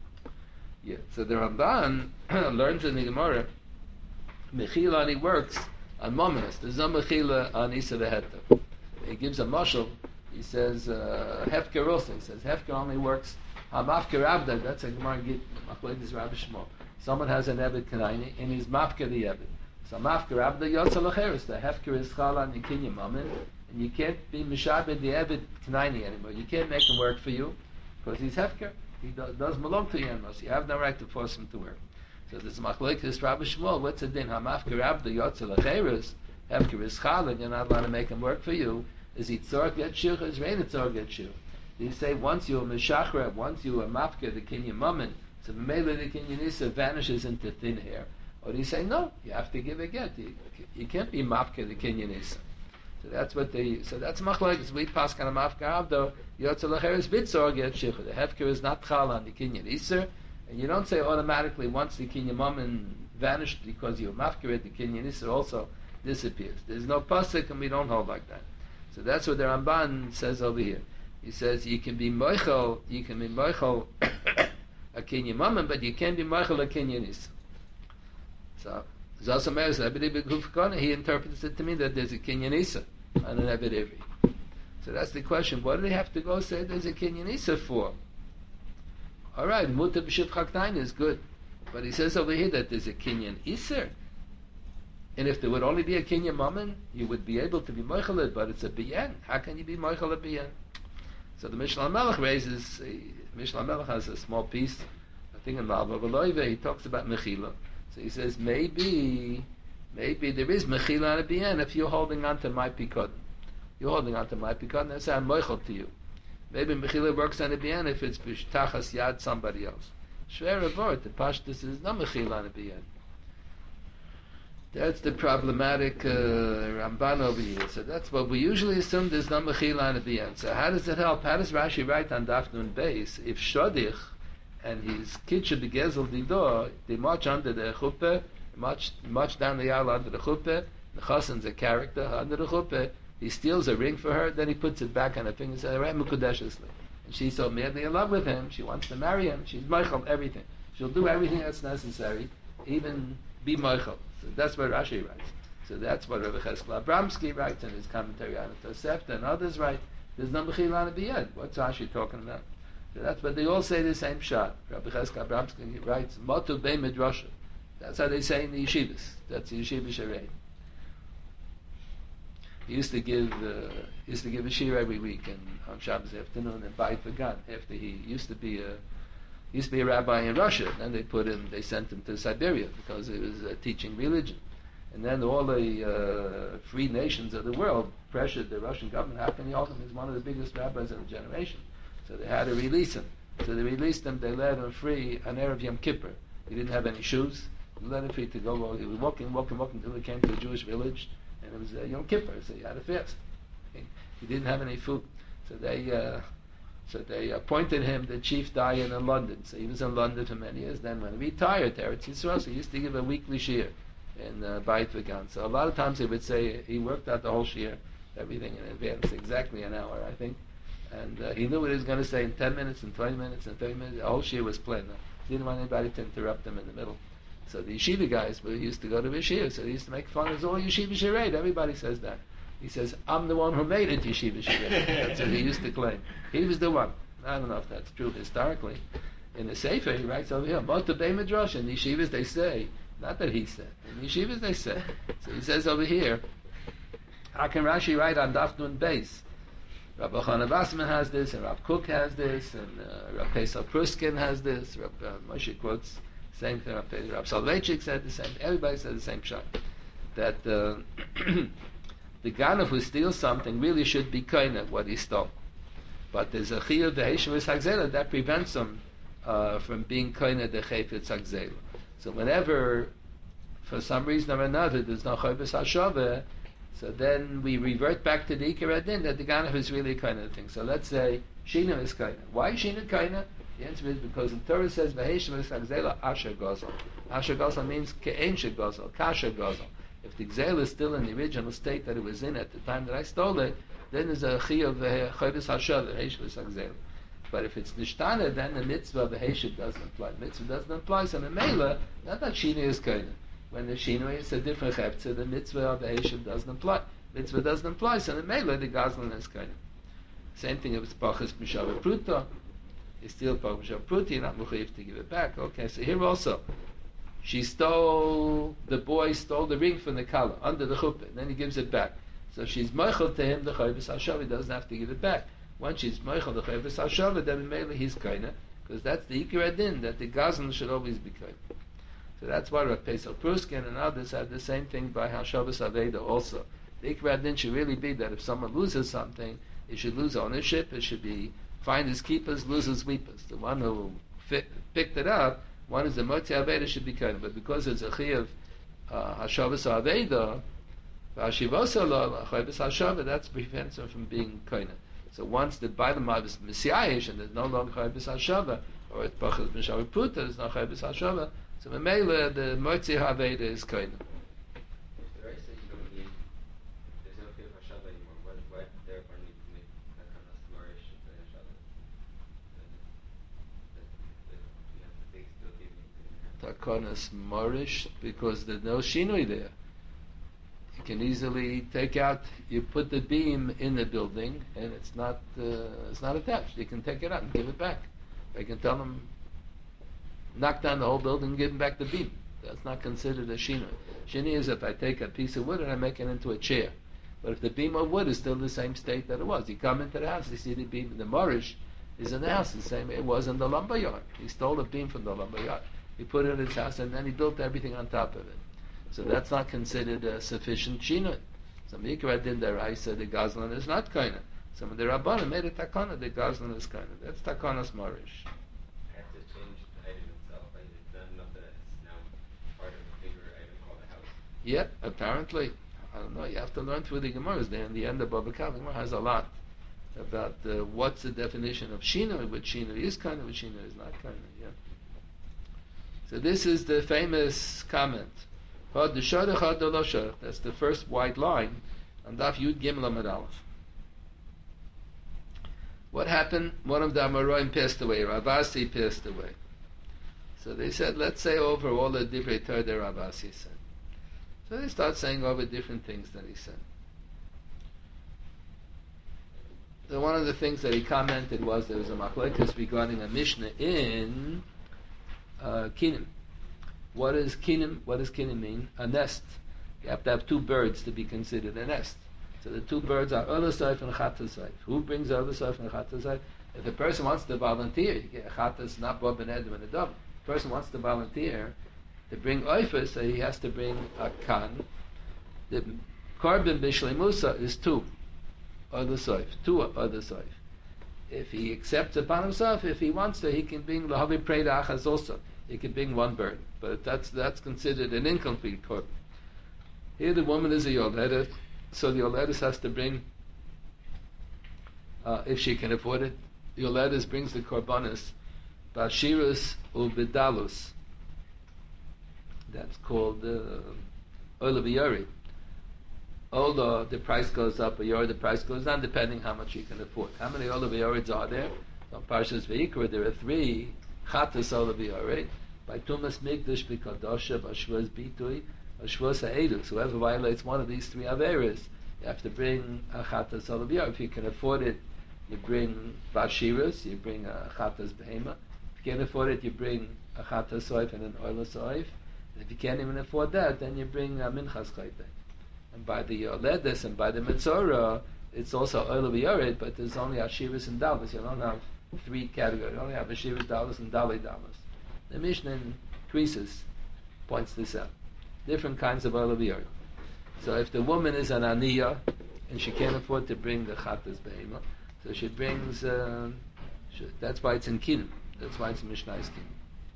Yeah. So the Ramban learns in the Gemara, Mechila, and he works on Mominus. There's no Mechila on Isa v'Heta. He gives a mashal. He says uh, Hefker also. He says Hefker only works Hamafker Abda. That's a Gemara Git Machlekes Rabbi Shmuel. Someone has an Ebed Kanayni and he's Mafker the Ebed. So Mafker Abda Yotza Lacheres. The Hefker is Chala and Nikinya Mamin, and you can't be Mishabed the Ebed Kanayni anymore. You can't make him work for you because he's Hefker. He do, does belong to you anymore. So you have no right to force him to work. So this Machlekes Rabbi Shmuel. What's the din? Hamafker Abda Yotza Lacheres. Hefker is Chala and you're not allowed to make him work for you. Is he tzor get shir? Is rein tzor get shir? You say once you are meshachra, once you are mafka the kinyan mammon, so mele the kinyan isa vanishes into thin air. Or do you say no? You have to give a get. You, you can't be mafka the kinyan isa. So that's what they. So that's machlekes. We pass kind of mafka avdo yotzel lecheres bitzor get shir. The hefker is not chal on the kinyan isa, and you don't say automatically once the kinyan mammon vanished because you are mafka it, the kinyan isa also disappears. There's no pasuk, and we don't hold like that. So that's what the Ramban says over here. He says you can be moichel, you can be moichel a kinyan mammon, but you can't be moichel a kinyan isa. So Zasamer he interprets it to me that there's a kinyan isa. on an Eved Ivri. So that's the question. What do they have to go say there's a Kinyan Isa for? All right, Muta B'Shivcha K'nayna is good. But he says over here that there's a Kinyan Iser. And if there would only be a Kinyan Mammon, you would be able to be Moichaled, but it's a Biyan. How can you be Moichaled Biyan? So the Mishnah Melech raises, uh, Mishnah Melech has a small piece, I think in Malva V'loive, he talks about Mechila. So he says, maybe, maybe there is Mechila on a Biyan if you're holding on to my Pikod. You're holding on to my Pikod, that's how I'm Moichel to you. Maybe Mechila works on a Biyan if it's B'shtachas Yad somebody else. Shver Avort, the Pashtus is not Mechila on a Biyan. That's the problematic uh, Ramban over here. So that's what we usually assume there's no Mechila on a Biyan. So how does it help? How does Rashi write on Daf Nun Beis? If Shodich and his kid should be Gezel Didor, they march under the Chuppah, march, march down the aisle under the Chuppah, the Chassan's a character under the Chuppah, he steals a ring for her, then he puts it back on her finger and says, Reh Mukudeshesli. And she's so madly in love with him, she wants to marry him, she's Meichel, everything. She'll do everything that's necessary, even be Meichel. So that's what Rashi writes. So that's what Rabbi Cheskel Abramsky writes in his commentary on the Tosefta, and others write, there's no Mechila on the Biyad. What's Rashi talking about? So that's what they all say the same shot. Rabbi Cheskel Abramsky writes, Motu Bei Midrasha. That's how they say in the yeshivas. That's the yeshiva sharei. He used to give uh, he used to give a shir every week and on Shabbos afternoon in Beit Vegan. After he used to be a he used to be a rabbi in Russia. Then they put him, they sent him to Siberia because he was uh, teaching religion. And then all the uh, free nations of the world pressured the Russian government. How can you hold him? He's one of the biggest rabbis of the generation. So they had to release him. So they released him. They let him free on Erev Yom Kippur. He didn't have any shoes. They let him free to go. He was walking, walking, walking until he came to a Jewish village. And it was uh, Yom Kippur, so he had to fast. He, he didn't have any food. So they uh, so they appointed him the chief dayan in London. So he was in London for many years. Then when he retired to Eretz Yisrael, so he used to give a weekly shir in uh, Beit Vegan. So a lot of times he would say he worked out the whole shir, everything in advance, exactly an hour, I think. And uh, he knew what he was going to say in ten minutes, and twenty minutes, and thirty minutes. The whole shir was planned. He didn't want anybody to interrupt him in the middle. So the yeshiva guys were used to go to yeshiva, so they used to make fun of all yeshiva sharei. Everybody says that. He says, I'm the one who made it yeshiva sharei. That's what he used to claim. He was the one. I don't know if that's true historically. In the Sefer, he writes over here, Mota Bei Midrash. In the yeshivas they say, not that he said, in the yeshivas they say. So he says over here, how can Rashi write on Daf Nun Beis? Rabbi Chana Vassman has this, and Rav Kook has this, and uh, Rav Pesach Pruskin has this, Rav uh, Moshe quotes same thing. Rav Soloveitchik said the same. Everybody said the same shot. That uh, the ganav who steals something really should be kaina what he stole, but there's a chiyuv v'heishuvus hagzela that prevents him uh, from being kaina the chayfetz hagzela. So whenever, for some reason or another, there's no chayfetz hashava, so then we revert back to the ikar adin that the ganav is really kaina thing. So let's say shina is kaina. Why is shina kaina? The answer is because the Torah says v'heishim v'sagzela asher gozal. Asher gozal means ke'en shegozal, kasher gozal. If the gzela is still in the original state that it was in at the time that I stole it, then there's a chi of chayvis hashav v'heishim v'sagzela. But if it's nishtana, then the mitzvah of v'heishim doesn't apply. The mitzvah doesn't apply. So the mela, not that shina is kaina. When the shina is a different cheptza, the mitzvah of v'heishim doesn't apply. Mitzvah doesn't apply. So the mela, the gazlan is kaina. Same thing if it's pachas mishav pruta. You steal Pachas Pruti, not Muchayiv to give it back. Okay, so here also, she stole, the boy stole the ring from the Kala, under the chuppah, and then he gives it back. So she's Meichel to him, the Chayvus HaShav, he doesn't have to give it back. Once she's Meichel, the Chayvus HaShav, then mainly he's Kaina, because that's the Ikar Adin, that the Gazan should always be Kaina. So that's why Rav Pesach Pruskin and others have the same thing by Hashavas Aveda also. The Ikar Adin should really be that if someone loses something, it should lose ownership, it should be find his keepers, lose his weepers. The one who fi- picked it up, one is the Motzi Aveda should be kind. But because it's a chi of Hashavas Aveda, Hashivasa lo Chayvus Hashava, that prevents him from being kind. So once the Bailam is Messiahish and there's no longer Chayvus Hashava, or it's Pachas Mishavi Puta, there's no Chayvus Hashava, so Memela, the Motzi Aveda is kind. Takonas Morish, because there's no Shinoi there. You can easily take out. You put the beam in the building, and it's not uh, it's not attached. You can take it out and give it back. They can tell them, knock down the whole building and give them back the beam. That's not considered a shina. Shina is if I take a piece of wood and I make it into a chair. But if the beam of wood is still the same state that it was, you come into the house, you see the beam in the Morish is in the house the same it was in the lumber yard. He stole a beam from the lumber yard. He put it in his house and then he built everything on top of it. So that's not considered a sufficient shina. Some Mikra din the Raisa, the Gazlan is not kaina. Some of the Rabbanim made a takana, the Gazlan is kaina. That's takanas Morish. I have to change the item itself. I it's not enough that it's now part of a bigger item called a house. Yeah, apparently. I don't know. You have to learn through the Gemaras. There in the end of Baba Kal, the Gemara has a lot about uh, what's the definition of shina, which shina is kind of, which shina is not kind of. Yeah. So this is the famous comment. That's the first white line on Daf Yud Gimel Amud Aleph. What happened? One of the Amoraim passed away. Ravasi passed away. So they said, let's say over all the Divrei Torah that Ravasi said. So they start saying over different things that he said. So one of the things that he commented was there was a machlekes regarding a Mishnah in uh, Kinim. What is Kinim? What does Kinim mean? A nest. You have to have two birds to be considered a nest. So the two birds are Olasayf and Chatasayf. Who brings Olasayf and Chatasayf? If a person wants to volunteer, you get Chatas, not Bob and Edom and a dove. If a person wants to volunteer to bring Oifus, so he has to bring a Kan. The Korban Bishlei Musa is two. Olasayf. Two Olasayf. If he accepts upon himself, if he wants to, he can bring Lahavi Preda Achaz also. He can bring one bird. But that's that's considered an incomplete Korban. Here the woman is a Yoledet, so the Yoledes has to bring, uh, if she can afford it, the Yoledes brings the Korbanis, Bashirus Ubidalus. That's called uh, Ola V'Yori. Ola, the price goes up, a Yori, the price goes down, depending how much you can afford. How many Ola V'Yorids are there? On Parshas V'Yikra, there are three Chatas Ola V'Yori. By Tumas Migdash B'Kadosha, B'Shvuz Bitui, B'Shvuz Ha'edus. Whoever violates one of these three Averas, you have to bring a Chatas Ola V'Yori. If you can afford it, you bring Bashiras, you bring a Chatas Behema. If you can't afford it, you bring a Chatas Soif and an Oila Soif. If you can't even afford that, then you bring a Minchas Chayte. And by the Yoledes and by the Metzora, it's also Oila V'Yored, but there's only Ashiras and Dalas. You don't have three categories. You only have Ashiras, Dalas, and Dali Dalas. The Mishnah in Krisis points this out. Different kinds of Oila V'Yored. So if the woman is an Aniyah, and she can't afford to bring the Chatas Behema, so she brings, uh, she, that's why it's in Kinim. That's why it's in Mishnah's Kinim.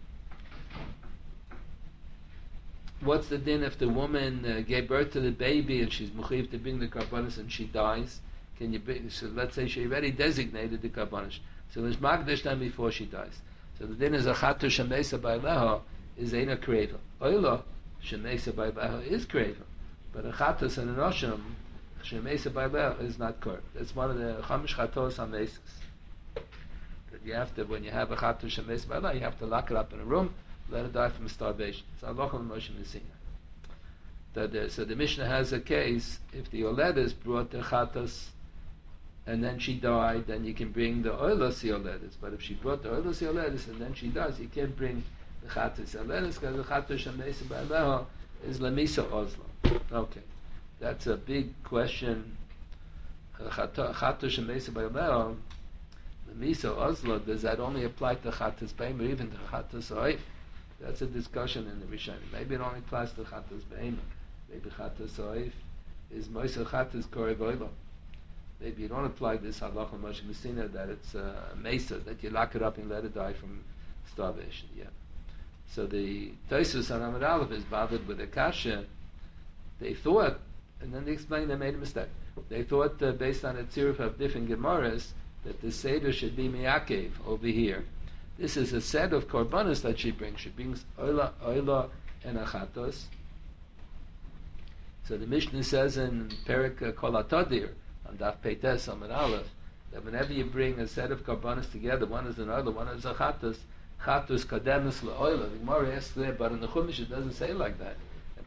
What's the din if the woman uh, gave birth to the baby and she's mechuyev to bring the karbanis and she dies? Can you bring? So let's say she already designated the karbanis. So there's magdash time before she dies. So the din is a chatu shemesa ba'aleha is eina kreva. Oila shemesa ba'aleha is kreva, but a chatus and an osham shemesa ba'aleha is not korb. That's one of the chamish chatos hamesis. That you have to, when you have a chatu shemesa ba'aleha, you have to lock it up in a room. Let it die from starvation. It's Allah and Moshe Messina. That uh, so the Mishnah has a case if the Yoledes brought the Chatas and then she died, then you can bring the Oilas Yoledes. But if she brought the Oilas Yoledes and then she dies, you can't bring the Chatas Yoledes because the Chatas Shemesa Ba'aleha is Lamisa Ozla. Okay, that's a big question. Chatas Shemesa Ba'aleha, Lamisa Ozla, does that only apply to Chatas Beim or even to Chatas Oif? That's a discussion in the Rishonim. Maybe it only applies to Chatas Behema. Maybe Chatas Oif is Moisel Chatas Korei Voila. Maybe you don't apply this Halach and Moshe Messina that it's a mesa, that you lock it up and let it die from starvation. Yeah. So the Tosfos on Amud Aleph is bothered with a kasha. They thought, and then they explained they made a mistake. They thought, uh, based on a tziruf of different Gemaras, that the Seder should be Miyakev over here. This is a set of korbanos that she brings. She brings oila, oila, and achatos. So the Mishnah says in Perik Kol HaTadir, on Daf Peites Amud Aleph, that whenever you bring a set of korbanos together, one is an oila, one is a chatos, chatos kademus le'oila. The Gemara asks there, but in the Chumash it doesn't say like that. And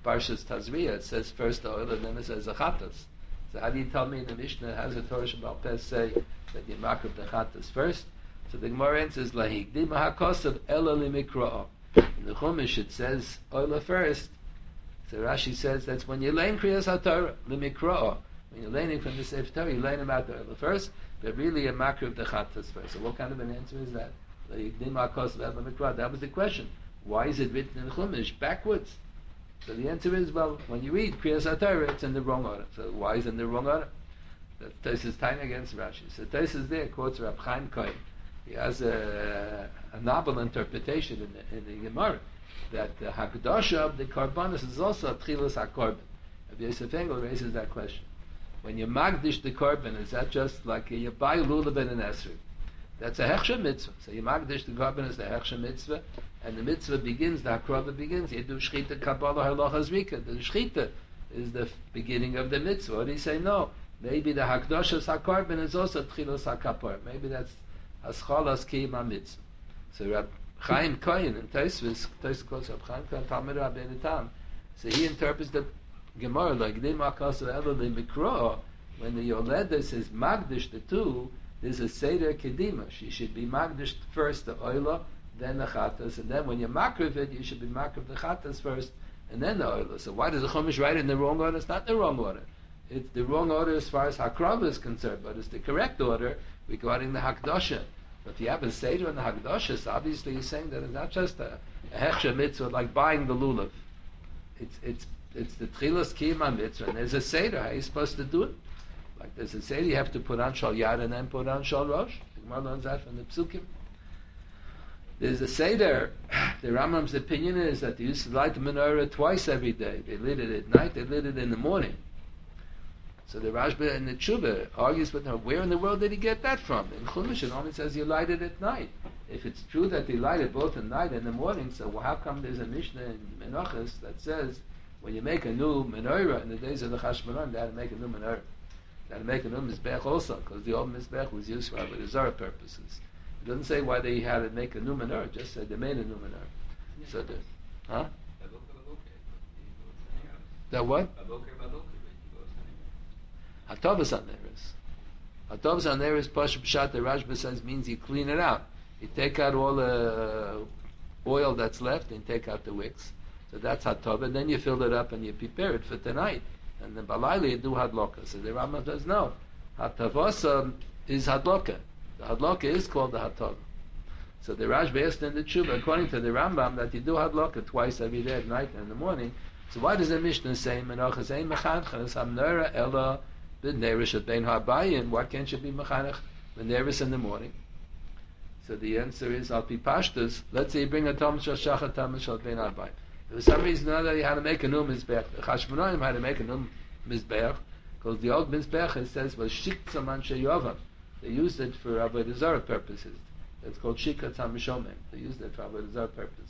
Parshas Tazria, it says first the oil and then it says the chatas. So how do you tell me in the Mishnah, how does the Torah Shabbat Pes say that you mark up the chatas first? So the Gemara answers, Lahikdim ha'kosav ela limikra'ah. In the Chumash it says oil first. So Rashi says that's when you learn Kriyas HaTorah, limikra'ah. When you're learning from the Sefer Torah, you learn about the oil first, but really a makar of the chatas first. So what kind of an answer is that? Lahikdim ha'kosav ela limikra'ah. That was the question. Why is it written in the Chumash backwards? So the answer is, well, when you read Kriyas HaTorah, it's in the wrong order. So why is it in the wrong order? That's Tosfos time against Rashi. So Tosfos there quotes Rab Chaim Kohen. He has a, a novel interpretation in the, in the Gemara that the Hakdasha of the Karbanis is also a Tchilas HaKorban. Rabbi Yosef Engel raises that question. When you magdish the Korban, is that just like you buy lulav and an esrog? That's a hechsha mitzvah. So you magdish the Korban as the hechsha mitzvah, and the mitzvah begins, the hakrava begins. You do shchita kabbalah halacha zrika. The shchita is the beginning of the mitzvah. Or do you say no? Maybe the hakdoshas hakorban is also tchilos hakapor. Maybe that's haschalas kiyam mitzvah. So Rab Chaim Kohen in Tosfos, Tosfos calls Rab Chaim Kohen Talmud Rabbeinu Tam. So he interprets the Gemara like Dima Kasu Elul Mikro. When the Yoleda says magdish the two, there's a seder kedima. She should be magdish first the oila, then the chatas, and then when you makriv it, you should be makriv the chatas first, and then the oila. So why does the Chumash write in the wrong order? It's not the wrong order. It's the wrong order as far as hakrava is concerned, but it's the correct order regarding the hakdasha. But if you have a seder in the hakdasha, so obviously he's saying that it's not just a, a hechsha mitzvah like buying the lulav. It's it's it's the tchilas kiyama mitzvah, and there's a seder. How are you supposed to do it? Like there's a seder, you have to put on shal yad and then put on shal rosh. The Gemara learns that from the psukim. There's a seder. The Rambam's opinion is that they used to light the menorah twice every day. They lit it at night, they lit it in the morning. So the Rashba and the Tshuva argues with her, where in the world did he get that from? In Chumash it only says you light it at night. If it's true that they light it both at night and in the morning, so how come there's a Mishnah in Menachos that says when you make a new menorah in the days of the Chashmonaim, they had to make a new menorah. They had to make a new Mizbech also, because the old Mizbech was used for Avodah Zarah purposes. It doesn't say why they had to make a new menorah, it just said they made a new menorah. Yeah. So the, huh? That what? Hatovas Aneris. Hatovas Aneris, Pasha Pshat, the Rashba says, means you clean it out. You take out all the oil that's left and take out the wicks. So that's Hatov, and then you fill it up and you prepare it for tonight. And then Balayla you do Hadloka. So the Rambam says, no. Hatavosa is Hadloka. The Hadloka is called the Hatov. So the Rashba asked in the Tshuva, according to the Rambam, that you do Hadloka twice every day at night and in the morning. So why does the Mishnah say, Menachas ein mechanchas hamnera ela b'nerish at bein ha'bayim? Why can't you be mechanach b'neris in the morning? So the answer is, Al pi pashtus, let's say you bring a Tom shal shachat Tom shal bein ha'bayim. For some reason or other, you had to make a new Mizbech. The Chashmonaim had to make a new Mizbech, because the old Mizbech, it says, was Shiktzam Anshe Yovam. They used it for Avodah Zarah purposes. It's called Shikatz HaMishomim. They used it for Avodah Zarah purposes.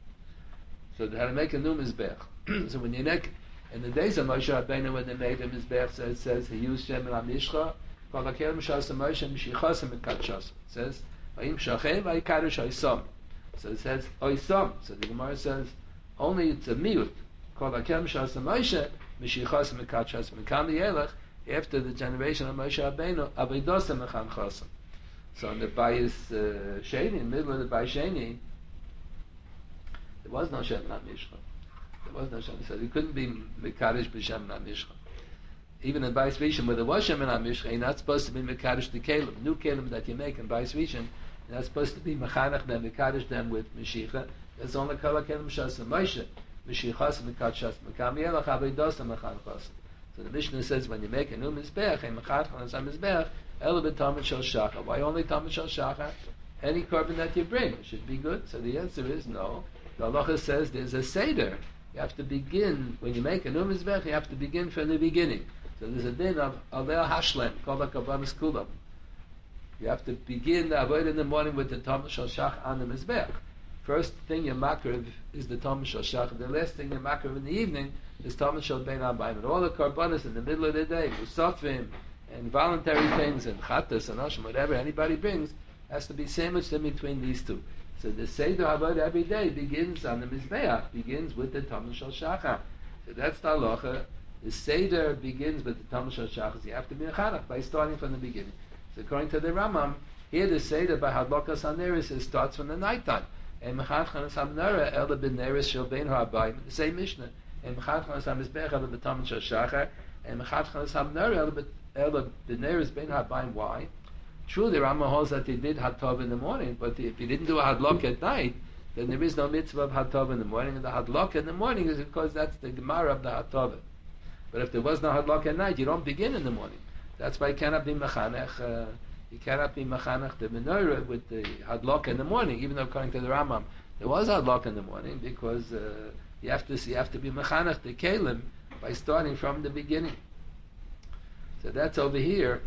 So they had to make a new Mizbech. So when you make, in the days of Moshe Rabbeinu, when they made a Mizbech, so it says, he used Shem El HaMishcha, Kolakel Mishas HaMoshe, Mishichas HaMikatshas. It says, Vayim Shachem, Vayikadosh Oisom. So it says, Oisom. So the Gemara says, only it's a miut. Called Akem Shas Moshe, Mishichas Mekachas Mekam Yelech, after the generation of Moshe Rabbeinu, Avidosa Mechan Chasam. So in the Bayis uh, Sheni, in the middle of the Bayis Sheni, there was no Shem Mishcha. There was no Shem. So it couldn't be Mekadosh b'Shem Mishcha. Even in Bayis Rishon, where there was Shem Mishcha, you're not supposed to be Mekadosh the Kelim. New Kelim that you make in Bayis Rishon, you're not supposed to be Mechanach them, Mekadosh them with Meshicha. There's only Kalakelim Shas Moshe, Mishichas Mekachas Mekam Yelach Avidosa Mechan Chasam. So the Mishnah says when you make a new Mizbech, a Mechan Chasam Mizbech, Ela b'Tamid Shal Shachar. Why only Tamid Shal Shachar? Any carbon that you bring should be good. So the answer is no. The halacha says there's a seder. You have to begin, when you make a new Mizbech, you have to begin from the beginning. So there's a din of Alel Hashlem, called like Kabbanis Kulam. You have to begin the avoid in the morning with the Tamid Shal Shachar on the Mizbech. First thing you makriv is the Tamid Shal Shachar. The last thing you makriv in the evening is Tamid Shal Bein HaBayim. And all the karbanos in the middle of the day, musafim, and voluntary things, and chatas, and asham, whatever anybody brings, has to be sandwiched in between these two. So the Seder Avodah every day begins on the Mizbeach, begins with the Tamid Shal Shachar. So that's the halacha. The Seder begins with the Talmud Shal Shachas. You have to be mechanech by starting from the beginning. So according to the Rambam, here the Seder by Hadlokas HaNeris it starts from the nighttime. And mechanech Chanas HaMenorah Ela B'Neris Shel Bein HaAbayim. The same Mishnah. And mechanech Chanas HaMizbech Ela B'Talmud Shal Shachar. And mechanech Chanas HaMenorah Ela B'Neris Bein HaAbayim. Why? True, the Rambam holds that he did Hatov in the morning, but if he didn't do a Hadlok at night, then there is no mitzvah of Hatov in the morning. And the Hadlok in the morning is because that's the Gemara of the Hatov. But if there was no Hadlok at night, you don't begin in the morning. That's why you cannot be Mechanech. Uh, you cannot be Mechanech the Menorah with the Hadlok in the morning, even though according to the Rambam there was Hadlok in the morning, because uh, you have to you have to be Mechanech the Kalim by starting from the beginning. So that's over here.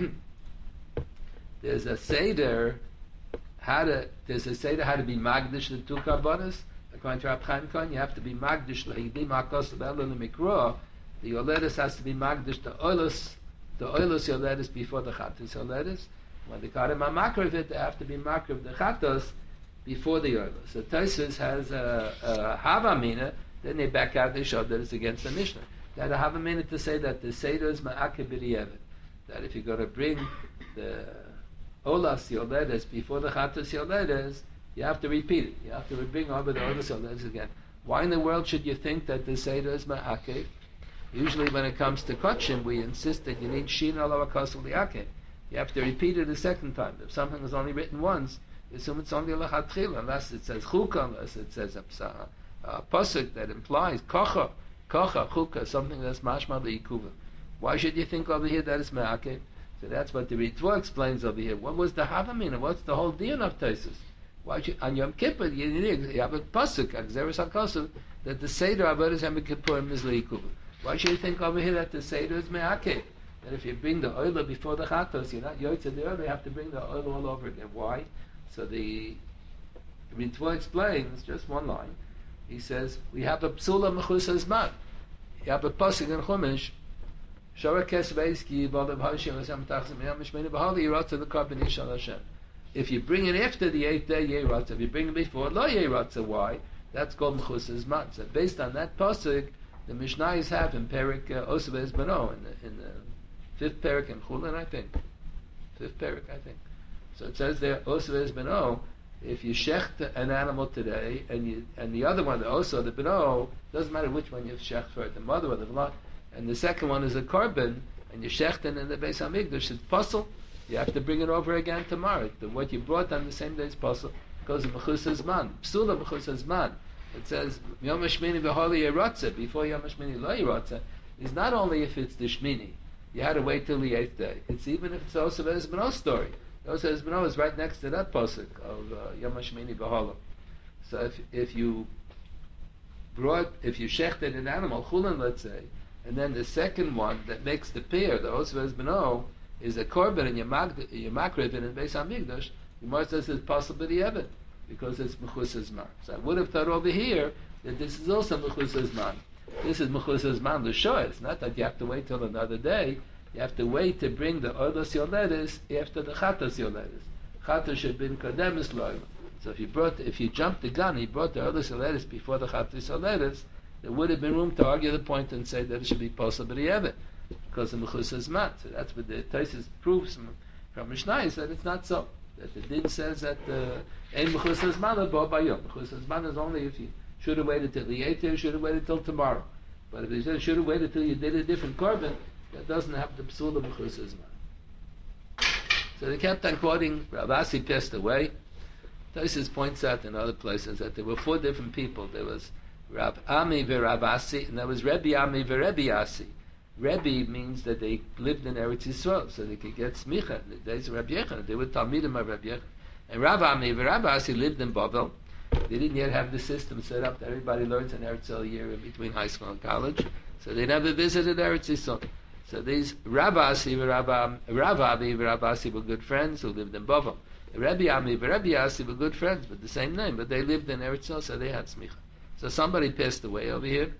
There's a Seder how to there's a Seder how to be Magdish the two Karbonos. According to Rab Chaim Cohen, you have to be Magdish L'Hidim HaKos L'Elul L'Mikro. The Yoledis has to be Magdish the Oilus, the Oilus Yoledis before the Chatos Yoledis. When they call him a Makriv it, they have to be Makriv the Chatos before the Oilus. So Tosfos has a, a Havamina, then they back out the show that it's against the Mishnah. They had a Havamina to say that the Seder is Ma'akev B'Di'evet. That if you're going to bring the Olas Yoledis before the Chatos Yoledis, you have to repeat it. You have to bring over the Olas Yoledis again. Why in the world should you think that the Seder is Ma'akev? Usually when it comes to Kotshim, we insist that you need Shin Ala Kasul Liakev. You have to repeat it a second time. If something is only written once, you assume it's only Lachatchil, unless it says Chukah, unless it says a, a, a Pasuk that implies Kocha, Kocha, Chukah, something that's Mashma L'Yikuva. Why should you think over here that it's Me'akev? So that's what the Ritva explains over here. What was the Havamina? What's the whole deal of Tosfos? Why should, on Yom Kippur, you, need, you have a Pasuk, a Gzeres HaKosov, that the Seder Avodas Yom Kippurim is L'Yikuva. Why should you think over here that the Seder is Me'akev? That if you bring the oil before the Chatos, you're not Yotzei the oil, you have to bring the oil all over again. Why? So the Ritva explains, just one line, he says, we have a Psula Mechus Hazman. You have a Pasuk in Chumash, Shora Kes Veski, Balav Hashim, Hashem Tachzim, Yam Mishmeni Bahali, Yeratza the Korban Yishal Hashem. If you bring it after the eighth day, Yeratza. If you bring it before, Lo Yeratza. Why? That's called Mechus Hazman. So based on that Pasuk, the Mishnayos have in Perik uh, Osavez Beno, in the, in the fifth Perik in Chulin, I think. Fifth Perik, I think. So it says there, Osavez Beno, if you shecht an animal today, and you and the other one, also the Beno, doesn't matter which one you shecht for, the mother or the v'la, and the second one is a korban, and you shecht it in the Beis HaMikdash, it's puzzle. You have to bring it over again tomorrow. The, what you brought on the same day is puzzle. It goes in Mechus Hazman. Psula Mechus Hazman. It says Yom HaShmini B'Holi Yeratza, before Yom HaShmini Lo Yeratza, is not only if it's the Shmini. You had to wait till the eighth day. It's even if it's also the Ezbeno story. The Ezbeno is right next to that pasuk of uh, Yom HaShmini B'Holi. So if if you brought, if you shechted an animal, chulin, let's say, and then the second one that makes the pair, the Osva Ezbeno, is a korban and your makriv in Beis HaMikdash, the Gemara says it's possible to have it, because it's Mechus Hazman. So I would have thought over here that this is also Mechus Hazman. This is Mechus Hazman l'shoah. It's not that you have to wait till another day. You have to wait to bring the Olos Yoledis after the Chatos Yoledis. Chatos should be in Kodemis Lo'im. So if you brought, if you jumped the gun, he brought the Olos Yoledis before the Chatos Yoledis, there would have been room to argue the point and say that it should be possible to have it, because of Mechus Hazman. So that's what the Tosfos proves from, from Mishnayos that it's not so. That the din says that Ein Mechus Hazman Bo Bayom. Mechus Hazman is only if you should have waited till the eighth day, should have waited till tomorrow. But if you said should have waited till you did a different korban, that doesn't have the psul of Mechus Hazman. So they kept on quoting. Rav Asi passed away. Tosfos points out in other places that there were four different people. There was Rav Ami v'Rav Asi, and there was Rebbe Ami v'Rebbe Asi. Rebbe means that they lived in Eretz Yisrael, so they could get smicha. In the days of Rabbi Yechon, they were Talmidim of Rabbi Yechon. And Rav Ami v'Rav Asi lived in Bavel. They didn't yet have the system set up that everybody learns in Eretz Yisrael a year in between high school and college, so they never visited Eretz Yisrael. So these Rav Asi v'Rav Ami v'Rav Asi were good friends who lived in Bavel. Rebbe Ami v'Rebbe Asi were good friends with the same name, but they lived in Eretz Yisrael, so they had smicha. So somebody passed away over here.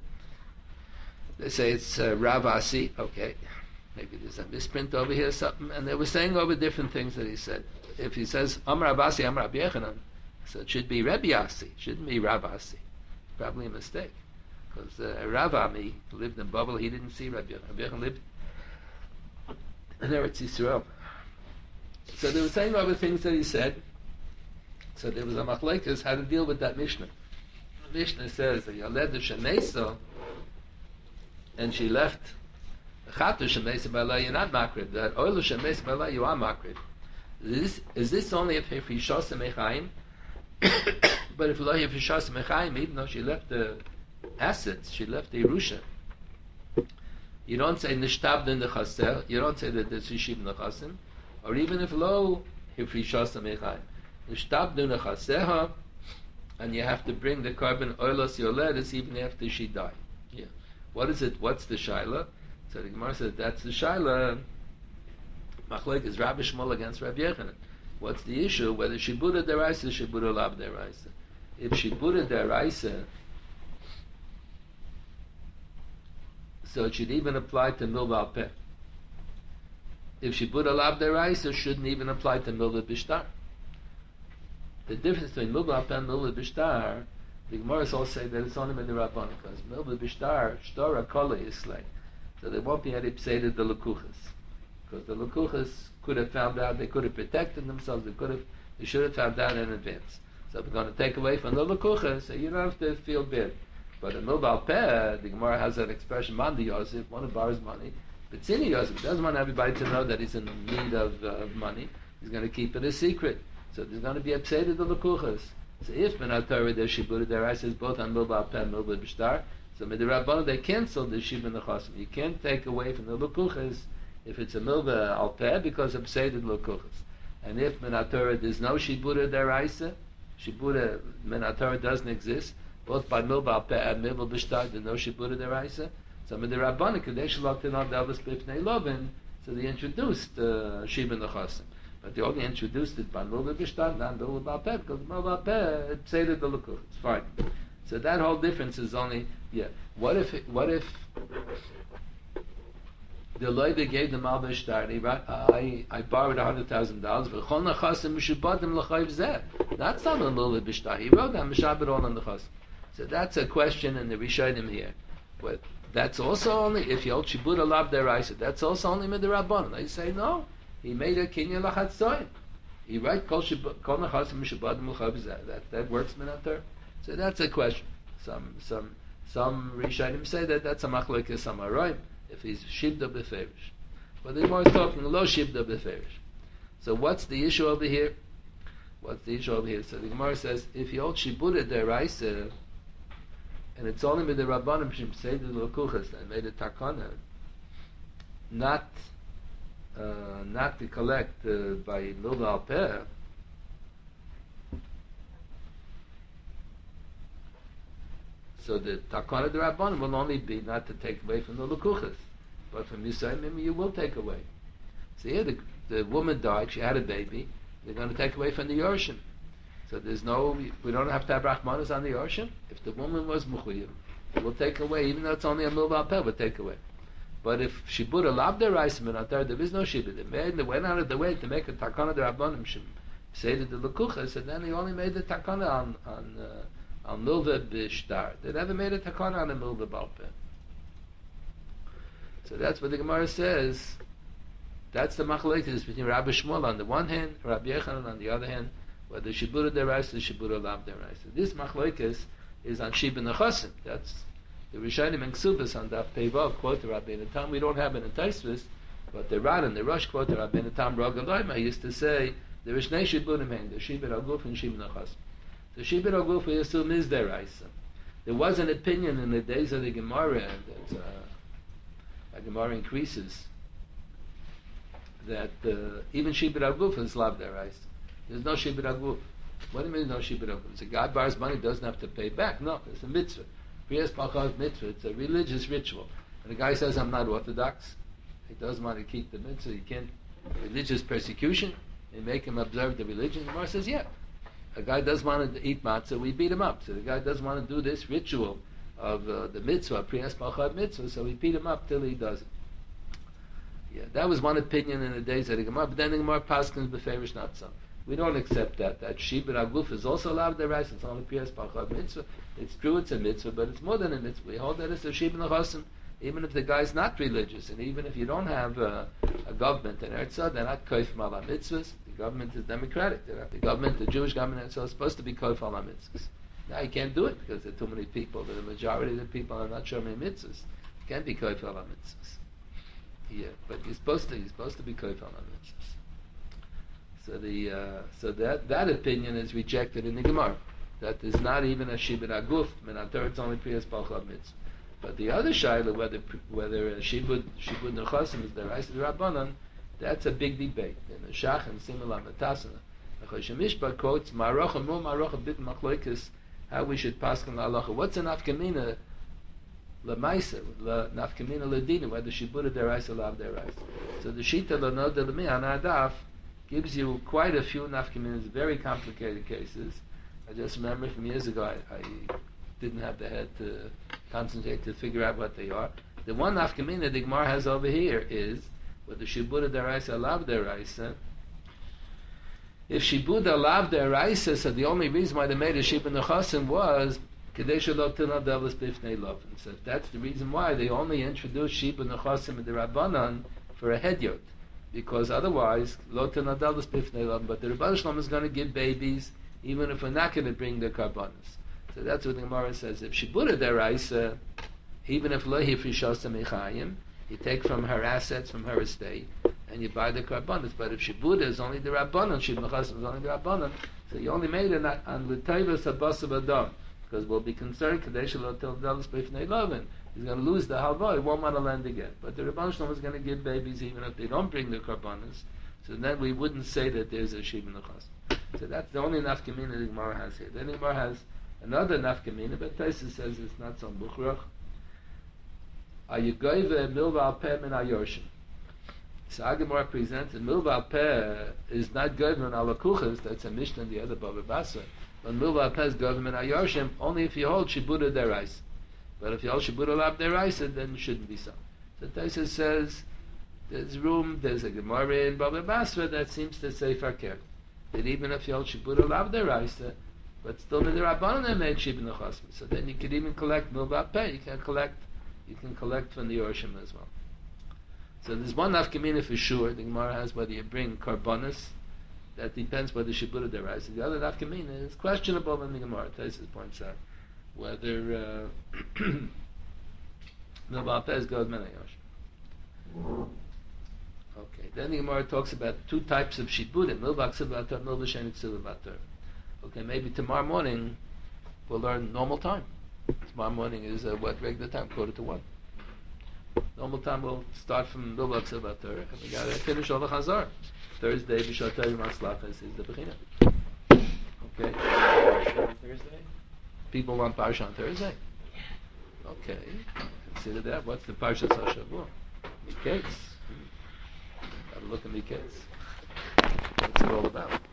They say it's uh, Rav Asi. Okay, maybe there's a misprint over here or something. And they were saying over different things that he said. If he says Amar Rav Asi, Amar Rabbi Yechanan, so it should be Rebbe Asi. It shouldn't be Rav Asi. Probably a mistake. Because uh, Rav Ami lived in Babel, he didn't see Rabbi Yochanan. Rabbi Yochanan lived in Eretz Yisrael. So there were saying other things that he said. So there was a machlekes how to deal with that Mishnah. The Mishnah says that Yaled Shemesa, and she left Chatu Shemesa B'Alai, you're not makrid. That Oilu Shemesa B'Alai, you are makrid. Is, is this only if if Hishas Mechaim? But if Lo Hishas Mechaim, even though she left the assets, she left the Yerusha, you don't say Nishtabd in the Chaser, you don't say that there's Yishib in the Chasim, or even if Lo Hishas Mechaim. Nishtabd in the Chaser, and you have to bring the carbon Oilos Yoledis even after she died. Yeah. What is it? What's the Shaila? So the Gemara says that's the Shaila. Machlek is Rabbi Shmuel against Rabbi Yochanan. What's the issue? Whether Shibura Deraisa or Shibura Lab Deraisa. If Shibura Deraisa, so it should even apply to Milva Peh. If Shibura Lab Deraisa, shouldn't even apply to Milva Bishtar. The difference between Milva Peh and Milva Bishtar, the Gemara all say that it's only in the Rabbanon, because Milva Bishtar, Shtora Kola is slain. So there won't be any Pseida the Lekuchas. Because the Lekuchas could have found out, they could have protected themselves, they could have, they should have found out in advance. So if we're going to take away from the Lekuchas, so you don't have to feel bad. But in Milva Peh, the Gemara has that expression, Mandi Yosef, one who borrows money, but Tzini Yosef doesn't want everybody to know that he's in need of, uh, of money. He's going to keep it a secret. So there's going to be a Pseida the Lekuchas. So if Menat Torah there's Shibura Deraisa is both on Milva Peh and Milva Bishtar, so with the Rabbanon they canceled the Shib and the Chasim. You can't take away from the Lekuchas if it's a Milva Al Peh because of Pseida Lekuchas. And if Menat Torah there's no Shibura Deraisa, Shibura Menat Torah doesn't exist, both by Milva Al Peh and Milva Bishtar there's no Shibura Deraisa. So with the Rabbanon Kadesh Loktin on Davos Bifnei Lovin, so they introduced uh, Shib and the Chasim. But they only introduced it by Milva Bishtar, not Milva Al Peh, because Milva Al Peh Pseida Lekuchas. It's fine. So that whole difference is only, yeah. What if, what if the Loiva gave the Malva Shtar, I, I borrowed one hundred thousand dollars, that's not a Milva Bishtar. He wrote that, Mishabed all on the Chasim. So that's a question in the Rishonim here. But that's also only, if you hold Shibura Lab Deraisa, that's also only with the Rabbanon. They say, no, he made a Kinyan Lachatzoy. He write Kol Nechasim Mishabed L'Chayiv Zeh. That, that works Menat Torah. So that's a question. Some some some Rishonim say that that's a machlokes Samaroim if he's shibda beferish. But the Gemara is talking lo shibda beferish. So what's the issue over here? What's the issue over here? So the Gemara says if you hold shibura deraisa and it's only with the Rabbanim Shem say the Lekuchas that made a takana, not uh, not to collect uh, by Milva Al Peh. So the takana de Rabbanim will only be not to take away from the Lekuchas, but from Yisrael you will take away. So here the, the woman died, she had a baby, they're going to take away from the Yorshim. So there's no, we don't have to have Rachmanas on the Yorshim. If the woman was Mechuyim, we'll take away, even though it's only a Milva Al Peh, we'll take away. But if Shibura Lab Deraisa Menat Torah, there is no Shibura. They made, they went out of the way to make a takana de Rabbanim say that the Lekuchas, and then they only made the takana on, on uh, on Milva Bishtar. They never made a takana on a Milva Baal Peh. So that's what the Gemara says. That's the machlekes between Rabbi Shmuel on the one hand, Rabbi Yochanan on the other hand, whether Shibura Deraisa or Shibura Lab Deraisa. This machlekes is on Shib and the Chasim. That's the Rishonim and Ksubas on Daf Peivav quote the Rabbi Natam. We don't have it in Taisvis, but the Ran and the Rosh quote the Rabbi Natam Rogaloima used to say there is Shnei Shiburim Heng, the Shib and Aguf and Shib and the Chasim. The Shibur Aguf we assume is deraisa. There was an opinion in the days of the Gemara, and that uh, the Gemara increases, that uh, even Shibur Aguf is lav deraisa. There's no Shibur Aguf. What do you mean no Shibur Aguf? It's a guy borrows money, doesn't have to pay back. No, it's a mitzvah. Priyas Pachad mitzvah. It's a religious ritual. And the guy says, I'm not Orthodox. He doesn't want to keep the mitzvah. He can't. Religious persecution. They make him observe the religion. The Gemara says, yeah. A guy doesn't want to eat matzah, we beat him up. So the guy doesn't want to do this ritual of uh, the mitzvah, Priyas Pachad mitzvah, so we beat him up till he does it. Yeah, that was one opinion in the days of the Gemara, but then the Gemara paskins beferish not so. We don't accept that. That Shibud Aguf is also allowed the rice. It's only Pias Pachad Mitzvah. It's true it's a mitzvah, but it's more than a mitzvah. We hold that it's a Shibud Nechasim, even if the guy's not religious, and even if you don't have a, a government in Eretz Yisrael, they're not koif mala mitzvahs. The government is democratic. They're not, the government, the Jewish government in Eretz Yisrael, is supposed to be koif mala mitzvahs. Now you can't do it because there are too many people. The majority of the people are not shomei mitzvahs. You can't be koif mala mitzvahs. Yeah, but you're supposed to. You're supposed to be koif mala mitzvahs. So the uh, so that that opinion is rejected in the Gemara. That is not even a shibud aguf. Minator it's only priyas balchad mitzvah. But the other shaila, whether whether a shibud shibud nechasim is the rice of the rabbanon, that's a big debate. In the Shach and Simula Matasana, the Choshen Mishpat quotes Marocha Mo Marocha Bit Machloikis, how we should paskin halacha. What's a nafkamina lemaisa, la nafkamina ledina, whether shibud the rice or lav the rice. So the shita lanoda lemi anadaf gives you quite a few nafkaminas, very complicated cases. I just remember from years ago, I, I didn't have the head to concentrate to figure out what they are. The one nafkamina the Gemara has over here is whether shibud deraisa or lav deraisa. If shibud lav deraisa, so the only reason why they made a shibud nechasim was kadesha lo tina devlis bifnei lovin. So that's the reason why they only introduced shibud nechasim in the rabbanon for a hedyot, because otherwise lo tina devlis bifnei lovin. But the Rebbeinu Shalom is going to give babies even if we're not going to bring the karbanos. So that's what the Gemara says. If shibud deraisa, even if lo hifrishasa mechayim, you take from her assets, from her estate, and you buy the karbanos. But if shibud is only the rabbanon, shibud nechasim is only the rabbanon, so you only made it on l'tayvus habasav adam, because we'll be concerned kadesh lo tel dalos b'ifnei lovin. He's going to lose the halva. He won't want to lend again. But the Rebbeinu Shalom is going to give babies even if they don't bring the karbanos. So then we wouldn't say that there's a shibud nechasim. So that's the only nafkamina the Gemara has here. Then the Gemara has another nafkamina, but Taisa says it's not some buchroch. Ayigoyve milva al peh min ayorshim. So Agamor presents that milva al peh is not government al akuchas. That's a mishnah in the other Bava Basra. But milva al peh is government ayorshim only if you hold shibud deraisa. But if you hold shibud lav deraisa, then it shouldn't be so. So Taisa says there's room. There's a Gemara in Bava Basra that seems to say fakir, that even if you hold shibud lav deraisa, but still in the rabbanon they made shibud nechasim. So then you could even collect milva al peh. You can collect. You can collect from the Yorshim as well. So there's one nafkamina for sure. The Gemara has whether you bring karbonis. That depends whether shibud deraisa. The other nafkamina is questionable in the Gemara. Taisus points out whether milva peh goes min hayorshim. Okay. Then the Gemara talks about two types of shibudim: milva ksiv v'atar, milva shein ksiv v'atar. Okay, maybe tomorrow morning we'll learn normal time. Tomorrow morning is uh, what regular time, quarter to one. Normal time will start from milva ksiv v'atar, and we got to finish all the chazar. Thursday, b'shatay maslachas is the bechina. Okay. Thursday? People want parsha on Thursday. Okay. Consider that. What's the parsha hashavua? Miketz. Got to look at Miketz. What's it all about?